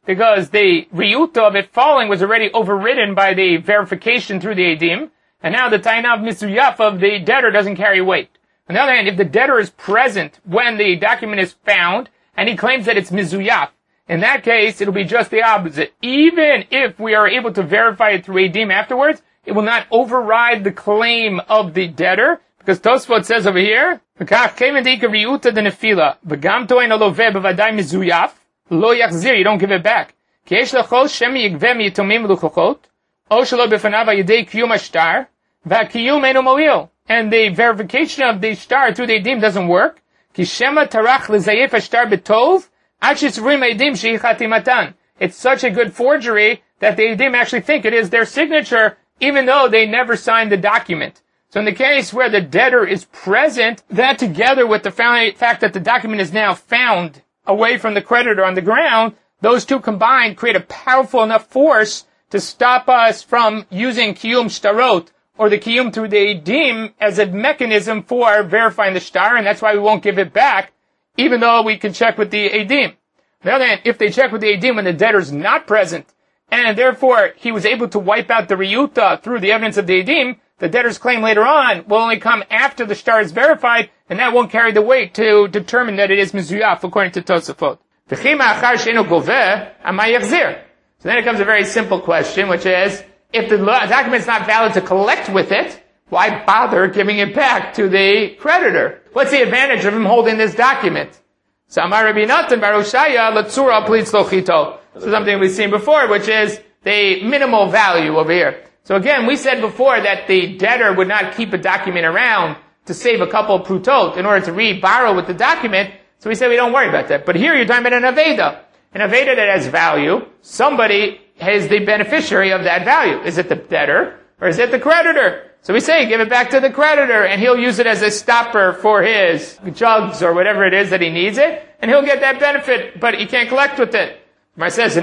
because the riyuta of it falling was already overridden by the verification through the edim, and now the tainav mizuyaf of the debtor doesn't carry weight. On the other hand, if the debtor is present when the document is found, and he claims that it's mizuyaf, in that case, it'll be just the opposite. Even if we are able to verify it through edim afterwards, it will not override the claim of the debtor, because Tosfot says over here, lo yachzir, you don't give it back. And the verification of the shtar through the edim doesn't work. It's such a good forgery that the edim actually think it is their signature, even though they never signed the document. So in the case where the debtor is present, that together with the fact that the document is now found away from the creditor on the ground, those two combined create a powerful enough force to stop us from using kiyum shtarot, or the kiyum through the edim, as a mechanism for verifying the shtar, and that's why we won't give it back, even though we can check with the edim. On the other hand, if they check with the edim when the debtor's not present, and therefore he was able to wipe out the riyuta through the evidence of the edim, the debtor's claim later on will only come after the shtar is verified, and that won't carry the weight to determine that it is mizuyaf, according to Tosafot. So then it comes a very simple question, which is, if the document is not valid to collect with it, why bother giving it back to the creditor? What's the advantage of him holding this document? So Amar Rabbi Natan bar Oshaya Latzura Plitz Lochito. So something we've seen before, which is the minimal value over here. So again, we said before that the debtor would not keep a document around to save a couple of prutot in order to borrow with the document. So we said we don't worry about that. But here you're talking about an aveda. An aveda that has value. Somebody is the beneficiary of that value. Is it the debtor or is it the creditor? So we say give it back to the creditor and he'll use it as a stopper for his jugs or whatever it is that he needs it, and he'll get that benefit, but he can't collect with it. Mar says,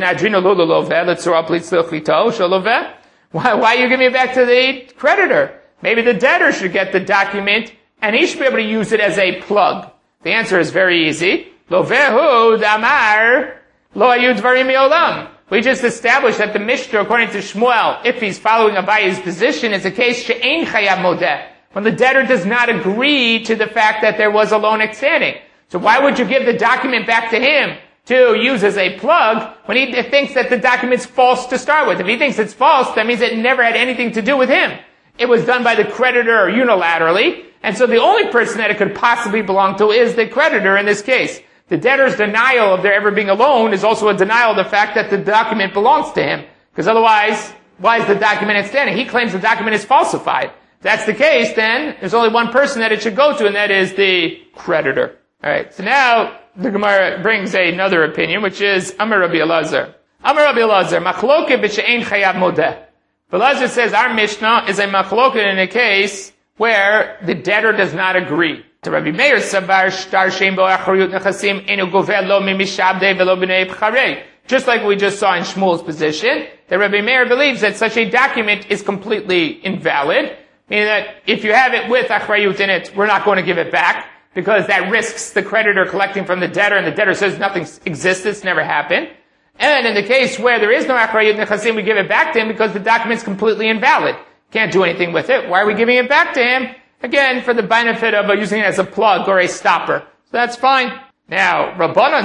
why are you giving it back to the creditor? Maybe the debtor should get the document and he should be able to use it as a plug. The answer is very easy. Lovehu damar lo ayud dvarim miolam. We just established that the Mishnah, according to Shmuel, if he's following Abaye's position, is a case she'ein chayav modeh, when the debtor does not agree to the fact that there was a loan outstanding. So why would you give the document back to him to use as a plug when he thinks that the document's false to start with? If he thinks it's false, that means it never had anything to do with him. It was done by the creditor unilaterally, and so the only person that it could possibly belong to is the creditor in this case. The debtor's denial of there ever being a loan is also a denial of the fact that the document belongs to him. Because otherwise, why is the document outstanding? He claims the document is falsified. If that's the case, then there's only one person that it should go to, and that is the creditor. Alright, so now the Gemara brings another opinion, which is Amar Rabbi Elazar. Amar Rabbi Elazar, machloket b'she'ein chayav modeh. Elazar says our Mishnah is a machloket in a case where the debtor does not agree. To Rabbi Meir sabar shtar shein bo achariyut nechasim enu goveh lo mimishabdei velo b'nei b'charei. Just like we just saw in Shmuel's position, that Rabbi Meir believes that such a document is completely invalid, meaning that if you have it with achariyut in it, we're not going to give it back, because that risks the creditor collecting from the debtor, and the debtor says nothing exists, it's never happened. And in the case where there is no achariyut nechasim, we give it back to him because the document's completely invalid. Can't do anything with it. Why are we giving it back to him? Again, for the benefit of using it as a plug or a stopper. So that's fine. Now, Rabbanan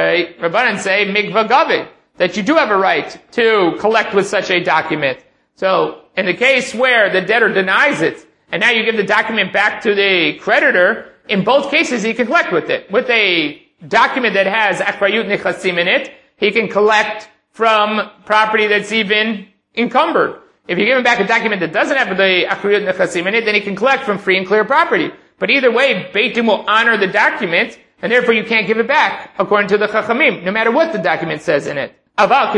say, Mikva Gavi, that you do have a right to collect with such a document. So, in the case where the debtor denies it, and now you give the document back to the creditor, in both cases he can collect with it. With a document that has Achrayut Nechasim in it, he can collect from property that's even encumbered. If you give him back a document that doesn't have the Achrayut Nechasim in it, then he can collect from free and clear property. But either way, Beit Din will honor the document, and therefore you can't give it back, according to the Chachamim, no matter what the document says in it. But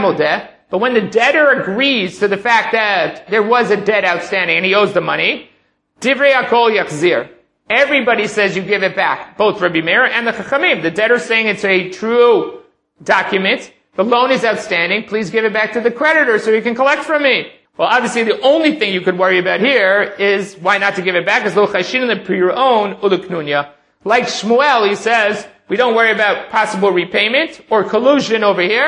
when the debtor agrees to the fact that there was a debt outstanding and he owes the money, Divrei Hakol Yachzir. Everybody says you give it back, both Rabbi Meir and the Chachamim. The debtor's saying it's a true document. The loan is outstanding. Please give it back to the creditor so he can collect from me. Well, obviously, the only thing you could worry about here is why not to give it back. Is lo chashin l'pir'on uluknunya. Like Shmuel, he says we don't worry about possible repayment or collusion over here.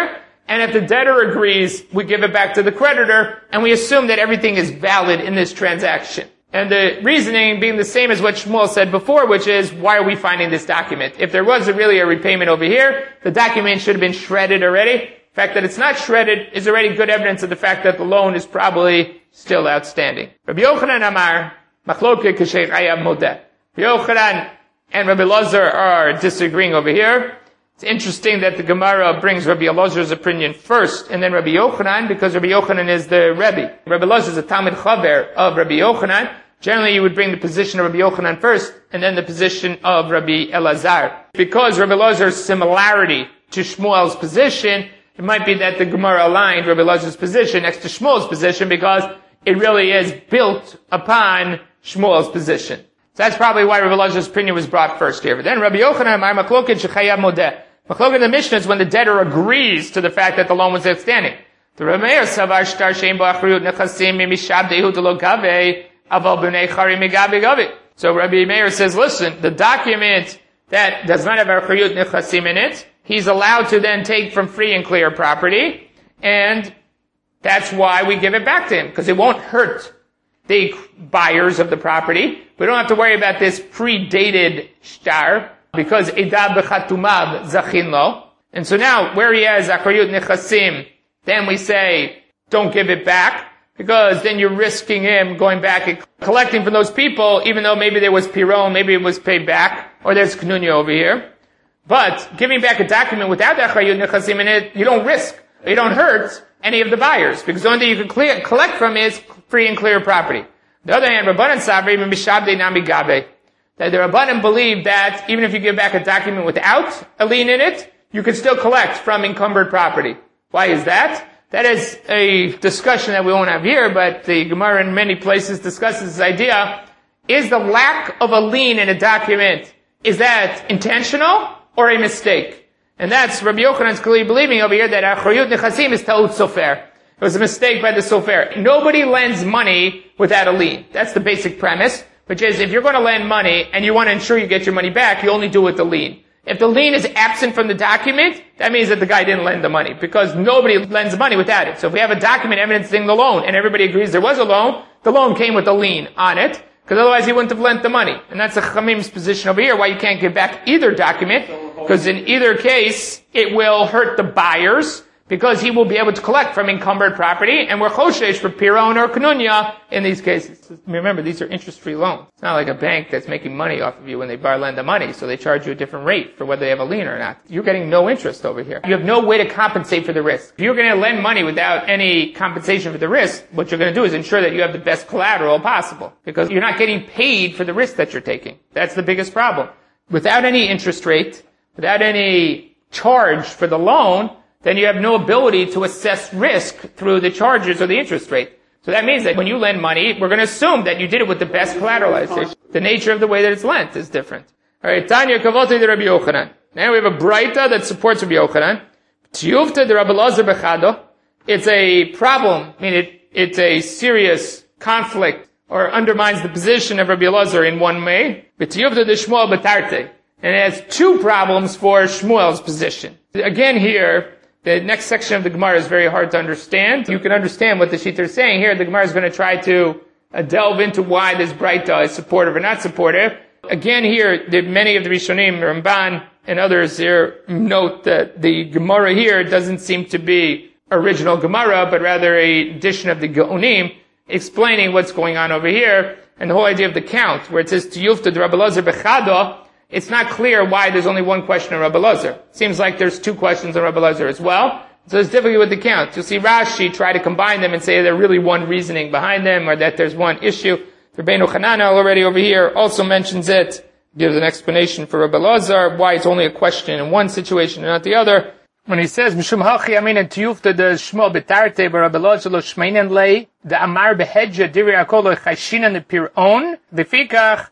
And if the debtor agrees, we give it back to the creditor, and we assume that everything is valid in this transaction. And the reasoning being the same as what Shmuel said before, which is, why are we finding this document? If there was really a repayment over here, the document should have been shredded already. The fact that it's not shredded is already good evidence of the fact that the loan is probably still outstanding. Rabbi Yochanan Amar, Machloke K'Sheich Ayav Modeh. Rabbi Yochanan and Rabbi Elazar are disagreeing over here. It's interesting that the Gemara brings Rabbi Elazar's opinion first, and then Rabbi Yochanan, because Rabbi Yochanan is the Rebbe. Rabbi Elazar is a Talmid Chaver of Rabbi Yochanan. Generally, you would bring the position of Rabbi Yochanan first, and then the position of Rabbi Elazar. Because Rabbi Elazar's similarity to Shmuel's position, it might be that the Gemara aligned Rabbi Elazar's position next to Shmuel's position, because it really is built upon Shmuel's position. So that's probably why Rabbi Elazar's opinion was brought first here. But then Rabbi Yochanan, Machloket Shechayav Modeh. Machloket in the Mishnah is when the debtor agrees to the fact that the loan was outstanding. The Rabbi Meir Savar Shtar Shein Bo Achriyut Nechasim Mishabdehu Delo Gavei Aval B'nei Charim Megabe Gavi. So Rabbi Meir says, listen, the document that does not have Achriyut Nechasim in it, he's allowed to then take from free and clear property, and that's why we give it back to him, because it won't hurt the buyers of the property. We don't have to worry about this predated shtar, because Edab B'chatumav Zachin Lo. And so now, where he has Achriyut Nechasim, then we say, don't give it back, because then you're risking him going back and collecting from those people, even though maybe there was Piron, maybe it was paid back, or there's Knunya over here. But giving back a document without Achriyut Nechasim in it, you don't risk, you don't hurt any of the buyers, because the only thing you can collect from is free and clear property. On the other hand, Rabbanan Savri Mishabdei Nami Gabe. That the Rabbanan believe that even if you give back a document without a lien in it, you can still collect from encumbered property. Why is that? That is a discussion that we won't have here, but the Gemara in many places discusses this idea. Is the lack of a lien in a document, is that intentional or a mistake? And that's Rabbi Yochanan's clearly believing over here that Achriyut Nechasim is Ta'ut Sofer. It was a mistake by the Sofer. Nobody lends money without a lien. That's the basic premise, which is if you're going to lend money and you want to ensure you get your money back, you only do it with the lien. If the lien is absent from the document, that means that the guy didn't lend the money, because nobody lends money without it. So if we have a document evidencing the loan and everybody agrees there was a loan, the loan came with a lien on it, because otherwise he wouldn't have lent the money. And that's the Chamim's position over here, why you can't give back either document, because in either case, it will hurt the buyers, because he will be able to collect from encumbered property, and we're choshesh for Piron or Knunya in these cases. Remember, these are interest-free loans. It's not like a bank that's making money off of you when they lend the money, so they charge you a different rate for whether they have a lien or not. You're getting no interest over here. You have no way to compensate for the risk. If you're going to lend money without any compensation for the risk, what you're going to do is ensure that you have the best collateral possible, because you're not getting paid for the risk that you're taking. That's the biggest problem. Without any interest rate, without any charge for the loan, then you have no ability to assess risk through the charges or the interest rate. So that means that when you lend money, we're going to assume that you did it with the best collateralization. The nature of the way that it's lent is different. Alright, Tanya Kavoti de Rabbi Yochanan. Now we have a Braita that supports Rabbi Yochanan. Tiyuvta de Rabbi Elazar Bechado. It's a problem, I mean it's a serious conflict, or undermines the position of Rabbi Elazar in one way. But Tiyuvta de Shmuel Betarte. And it has two problems for Shmuel's position. Again here, the next section of the Gemara is very hard to understand. You can understand what the Shita is saying here. The Gemara is going to try to delve into why this Braita is supportive or not supportive. Again here, many of the Rishonim, Ramban and others here, note that the Gemara here doesn't seem to be original Gemara, but rather a addition of the Geonim, explaining what's going on over here, and the whole idea of the count, where it says, Tiyufta de Rabbi Elazar Bechado. It's not clear why there's only one question on Rabbi Elazar. Seems like there's two questions on Rabbi Elazar as well. So it's difficult with the count. You'll see Rashi try to combine them and say there's really one reasoning behind them, or that there's one issue. Rabbeinu Hananel already over here also mentions it, gives an explanation for Rabbi Elazar, why it's only a question in one situation and not the other. When he says, Mishum hachi amin and tiyufta de shmo betarte Rabbi Elazar lo shmeinen lei, de amar behedja diri akol lo chayshinan de piron, v'fikach,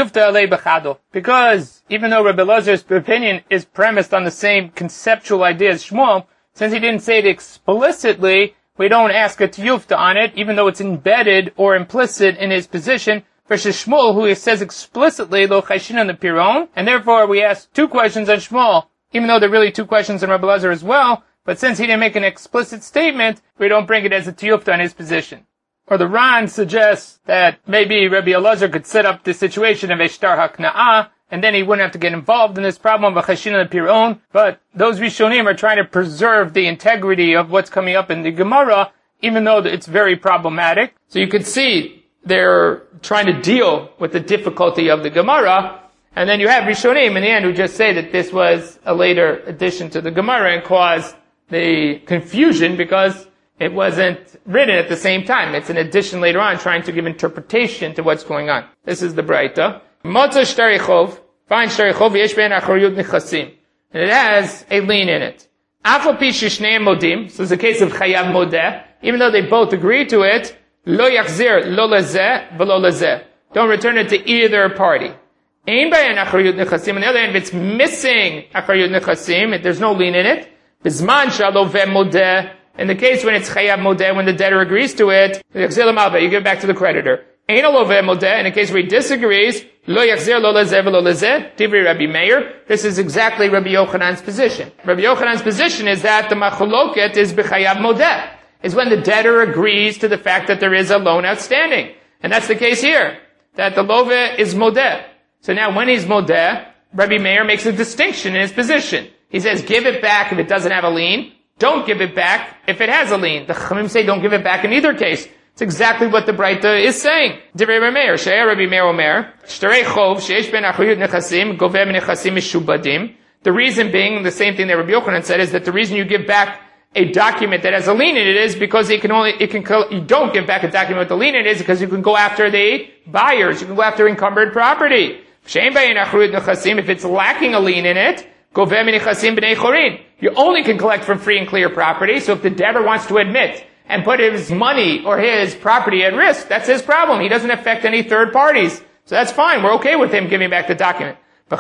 because even though Rabbi Elazar's opinion is premised on the same conceptual idea as Shmuel, since he didn't say it explicitly, we don't ask a tiyufta on it, even though it's embedded or implicit in his position, versus Shmuel, who says explicitly, lo chayshinan the piron, and therefore we ask two questions on Shmuel, even though there are really two questions on Rabbi Elazar as well, but since he didn't make an explicit statement, we don't bring it as a tiyufta in his position. Or the Ran suggests that maybe Rabbi Elazar could set up the situation of Eshtar HaKna'ah, and then he wouldn't have to get involved in this problem of Chashin Piron. But those Rishonim are trying to preserve the integrity of what's coming up in the Gemara, even though it's very problematic. So you could see they're trying to deal with the difficulty of the Gemara, and then you have Rishonim in the end who just say that this was a later addition to the Gemara and caused the confusion because it wasn't written at the same time. It's an addition later on trying to give interpretation to what's going on. This is the Braita. Motza shtarechov, find shtarechov, yesh ben achariyut nechasim. And it has a lien in it. Afal pi shishneim modim, so it's a case of chayav modeh, even though they both agree to it, lo yachzir lo lezeh v'lo lezeh. Don't return it to either party. Ein bayan achariyut nechasim. On the other hand, if it's missing achariyut nechasim, there's no lien in it. Bizman shaloveh modeh. In the case when it's chayav modeh, when the debtor agrees to it, you give it back to the creditor. Ein aloveh modeh. In the case where he disagrees, lo yachzir lo lezeh v'lo lezeh. Divrei Rabbi Meir. This is exactly Rabbi Yochanan's position. Rabbi Yochanan's position is that the machloket is b'chayav modeh. Is when the debtor agrees to the fact that there is a loan outstanding. And that's the case here. That the loveh is modeh. So now when he's modeh, Rabbi Meir makes a distinction in his position. He says, give it back if it doesn't have a lien. Don't give it back if it has a lien. The Chachamim say don't give it back in either case. It's exactly what the Braita is saying. Divrei Rabbi Meir, She'er Rabbi Meir Omer, Shtarei Chov, She'esh ben achariyut nechasim, goveh nechasim mishubadim. The reason being, the same thing that Rabbi Yochanan said, is that the reason you give back a document that has a lien in it is because you don't give back a document with a lien in it is because you can go after the buyers, you can go after encumbered property. If it's lacking a lien in it, you only can collect from free and clear property. So if the debtor wants to admit and put his money or his property at risk, that's his problem. He doesn't affect any third parties. So that's fine. We're okay with him giving back the document.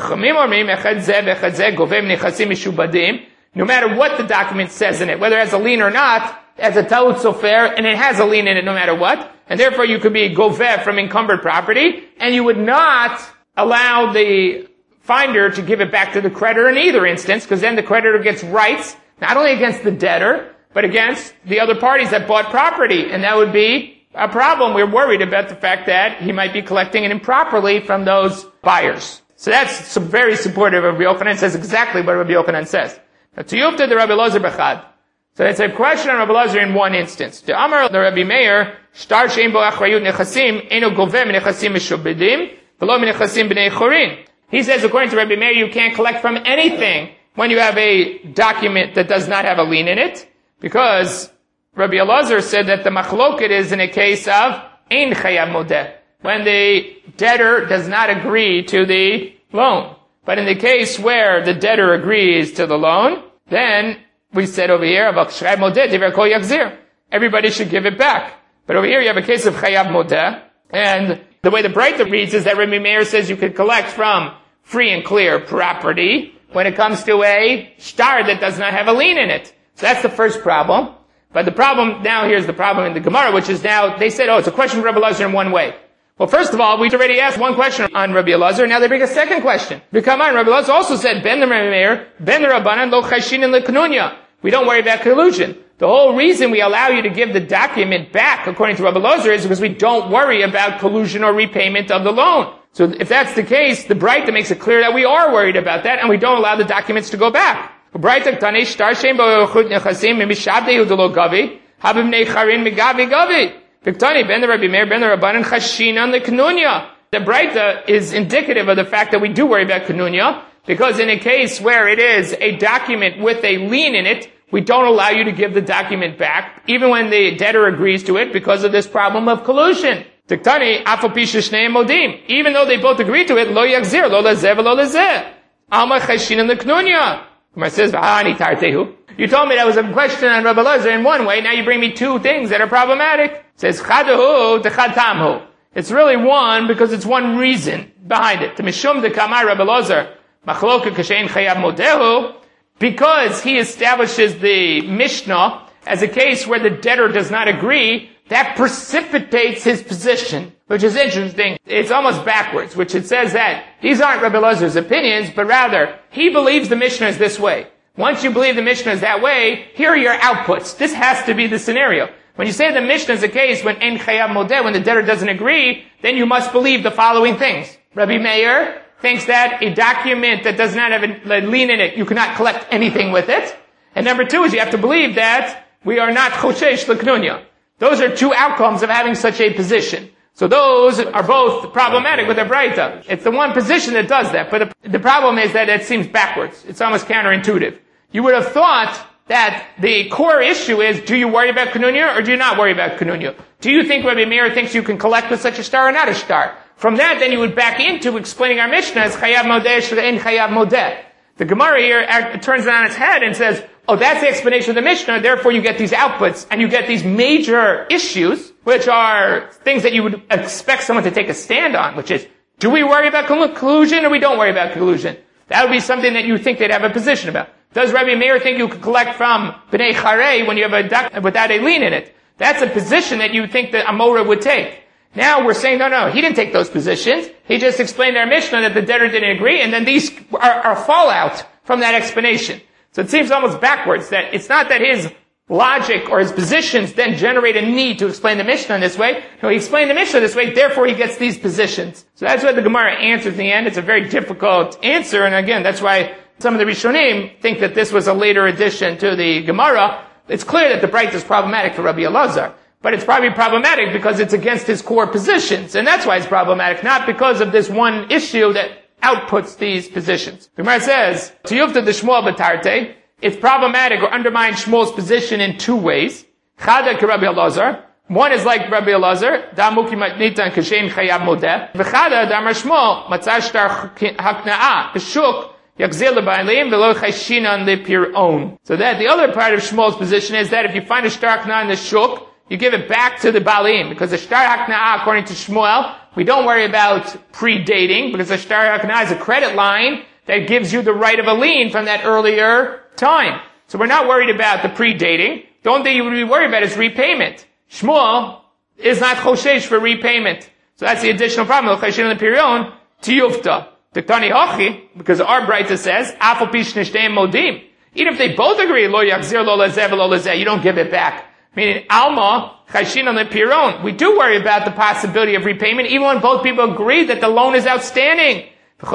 No matter what the document says in it, whether it has a lien or not, as a ta'ut sofer, and it has a lien in it no matter what, and therefore you could be goveh from encumbered property, and you would not allow the finder to give it back to the creditor in either instance, because then the creditor gets rights, not only against the debtor, but against the other parties that bought property, and that would be a problem. We're worried about the fact that he might be collecting it improperly from those buyers. So that's very supportive of Rabbi Yochanan. It says exactly what Rabbi Yochanan says. Now, tiyufta the Rabbi Elazar b'chad. So it's a question on Rabbi Elazar in one instance. The Amar the Rabbi Meir, shtar she'en bo achrayut nechasim, eno goveh nechasim mishubadim, v'lo nechasim b'nei chorin. He says, according to Rabbi Meir, you can't collect from anything when you have a document that does not have a lien in it, because Rabbi Elazar said that the machloket is in a case of ein chayav modeh, when the debtor does not agree to the loan. But in the case where the debtor agrees to the loan, then we said over here, everybody should give it back. But over here you have a case of chayav modeh, and the way the Braita reads is that Rabbi Meir says you could collect from free and clear property when it comes to a shtar that does not have a lien in it. So that's the first problem. But the problem, now here's the problem in the Gemara, which is now, they said, it's a question of Rabbi Elazar in one way. Well, first of all, we've already asked one question on Rabbi Elazar, now they bring a second question. Come on, Rabbi Elazar also said, Ben the Rabbi Meir, Ben the Rabbanan, lo chayshin in l'knunya. We don't worry about collusion. The whole reason we allow you to give the document back, according to Rabbi Elazar, is because we don't worry about collusion or repayment of the loan. So if that's the case, the Braita makes it clear that we are worried about that, and we don't allow the documents to go back. Braita k'tanei shtar she'en bo achut nechasim mishabdei udelo gavi habim nei charin migavi gavi. Viktani ben the Rabbi Meir ben the Rabbanan chashinan l'knunya. The Braita is indicative of the fact that we do worry about knunya, because in a case where it is a document with a lien in it, we don't allow you to give the document back, even when the debtor agrees to it, because of this problem of collusion. Tiktani afal pi sheshneim modim. Even though they both agree to it, lo yachzir lo lezeh v'lo lezeh. Alma chashinan l'knunya. Gemara says, you told me that was a question on Rabbi Elazar in one way, now you bring me two things that are problematic. It says, chadahu techad tamhu. It's really one because it's one reason behind it. Mishum dekamar Rabbi Elazar, machloka kashein chayav modehu, because he establishes the Mishnah as a case where the debtor does not agree, that precipitates his position, which is interesting. It's almost backwards, which it says that these aren't Rabbi Elazar's opinions, but rather, he believes the Mishnah is this way. Once you believe the Mishnah is that way, here are your outputs. This has to be the scenario. When you say the Mishnah is a case when en chayav modeh, when the debtor doesn't agree, then you must believe the following things. Rabbi Meir thinks that a document that does not have a lien in it, you cannot collect anything with it. And number two is you have to believe that we are not choshesh l'knunya. Those are two outcomes of having such a position. So those are both problematic with the Braita. It's the one position that does that, but the problem is that it seems backwards. It's almost counterintuitive. You would have thought that the core issue is, do you worry about Kanunya or do you not worry about Kanunya? Do you think Rabbi Meir thinks you can collect with such a star or not a star? From that, then you would back into explaining our Mishnah as Chayav Modeh Shrein Chayav Modeh. The Gemara here turns it on its head and says, oh, that's the explanation of the Mishnah, therefore you get these outputs, and you get these major issues, which are things that you would expect someone to take a stand on, which is, do we worry about collusion or we don't worry about collusion? That would be something that you think they'd have a position about. Does Rabbi Meir think you could collect from B'nai Charei when you have a duck without a lien in it? That's a position that you think that Amora would take. Now we're saying, no, he didn't take those positions. He just explained our Mishnah that the debtor didn't agree, and then these are fallout from that explanation. So it seems almost backwards that it's not that his logic or his positions then generate a need to explain the Mishnah in this way. No, he explained the Mishnah this way, therefore he gets these positions. So that's what the Gemara answers in the end. It's a very difficult answer, and again, that's why some of the Rishonim think that this was a later addition to the Gemara. It's clear that the Braita is problematic for Rabbi Elazar, but it's probably problematic because it's against his core positions, and that's why it's problematic, not because of this one issue that outputs these positions. The Gemara says, Tiyufta de Shmuel b'tarte, it's problematic or undermines Shmuel's position in two ways. Chada ke Rabbi Elazar. One is like Rabbi Elazar, Damuki matnitan kashen chayav modeh. V'chada damar Shmuel, matzah shtar hakna'a, b'shuk, yakzil l'ba'alim, v'lo chayshinan l'pir'on. So that the other part of Shmuel's position is that if you find a shtar hakna'a in the shuk, you give it back to the Baalim, because the shtar hakna'a, according to Shmuel, we don't worry about predating, because the shtar hakna'a is a credit line that gives you the right of a lien from that earlier time. So we're not worried about the predating. The only thing you would be worried about is repayment. Shmuel is not choshesh for repayment. So that's the additional problem. L'chashin l'pirion, tiyufta. T'tani hachi, because our Braita says, afal pish nishteim modim. Even if they both agree, lo yakzir lo lezeh v'lo lezeh, you don't give it back. Meaning, alma, chashin l'piron. We do worry about the possibility of repayment, even when both people agree that the loan is outstanding.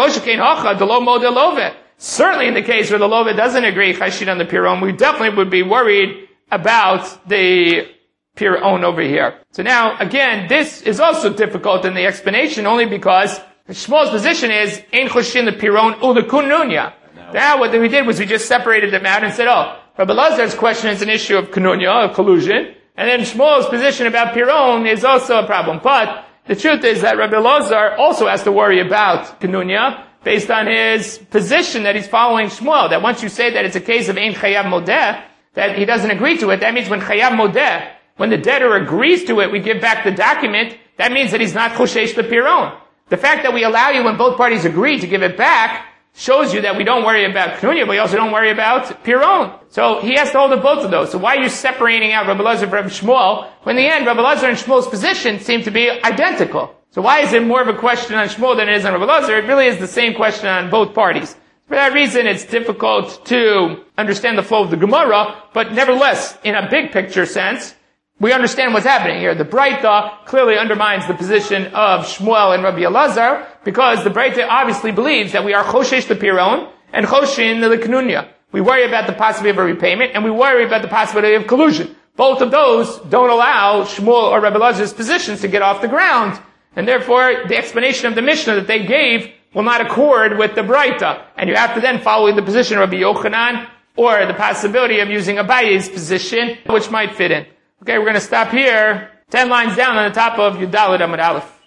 Certainly in the case where the Lova doesn't agree, chashin on the Piron, we definitely would be worried about the Piron over here. So now, again, this is also difficult in the explanation only because Shmuel's position is, ein chashin the Piron u'lekununya. Now what we did was we just separated them out and said, Rabbi Elazar's question is an issue of kununya, of collusion, and then Shmuel's position about Piron is also a problem. But the truth is that Rabbi Elazar also has to worry about kununya, based on his position that he's following Shmuel, that once you say that it's a case of ein chayav modeh, that he doesn't agree to it, that means when chayav modeh, when the debtor agrees to it, we give back the document, that means that he's not choshesh lepiron. The fact that we allow you when both parties agree to give it back shows you that we don't worry about Knunya, but we also don't worry about Piron. So he has to hold both of those. So why are you separating out Rabbi Elazar from Shmuel, when in the end Rabbi Elazar and Shmuel's position seem to be identical? So why is it more of a question on Shmuel than it is on Rabbi Elazar? It really is the same question on both parties. For that reason, it's difficult to understand the flow of the Gemara, but nevertheless, in a big picture sense, we understand what's happening here. The Braita clearly undermines the position of Shmuel and Rabbi Elazar, because the Braita obviously believes that we are choshesh lepiron and choshin leknunya. We worry about the possibility of a repayment, and we worry about the possibility of collusion. Both of those don't allow Shmuel or Rabbi Elazar's positions to get off the ground, and therefore the explanation of the Mishnah that they gave will not accord with the Braita. And you have to then follow the position of Rabbi Yochanan, or the possibility of using Abaye's position, which might fit in. Okay, we're going to stop here. 10 lines down on the top of Yudalid Amud Aleph.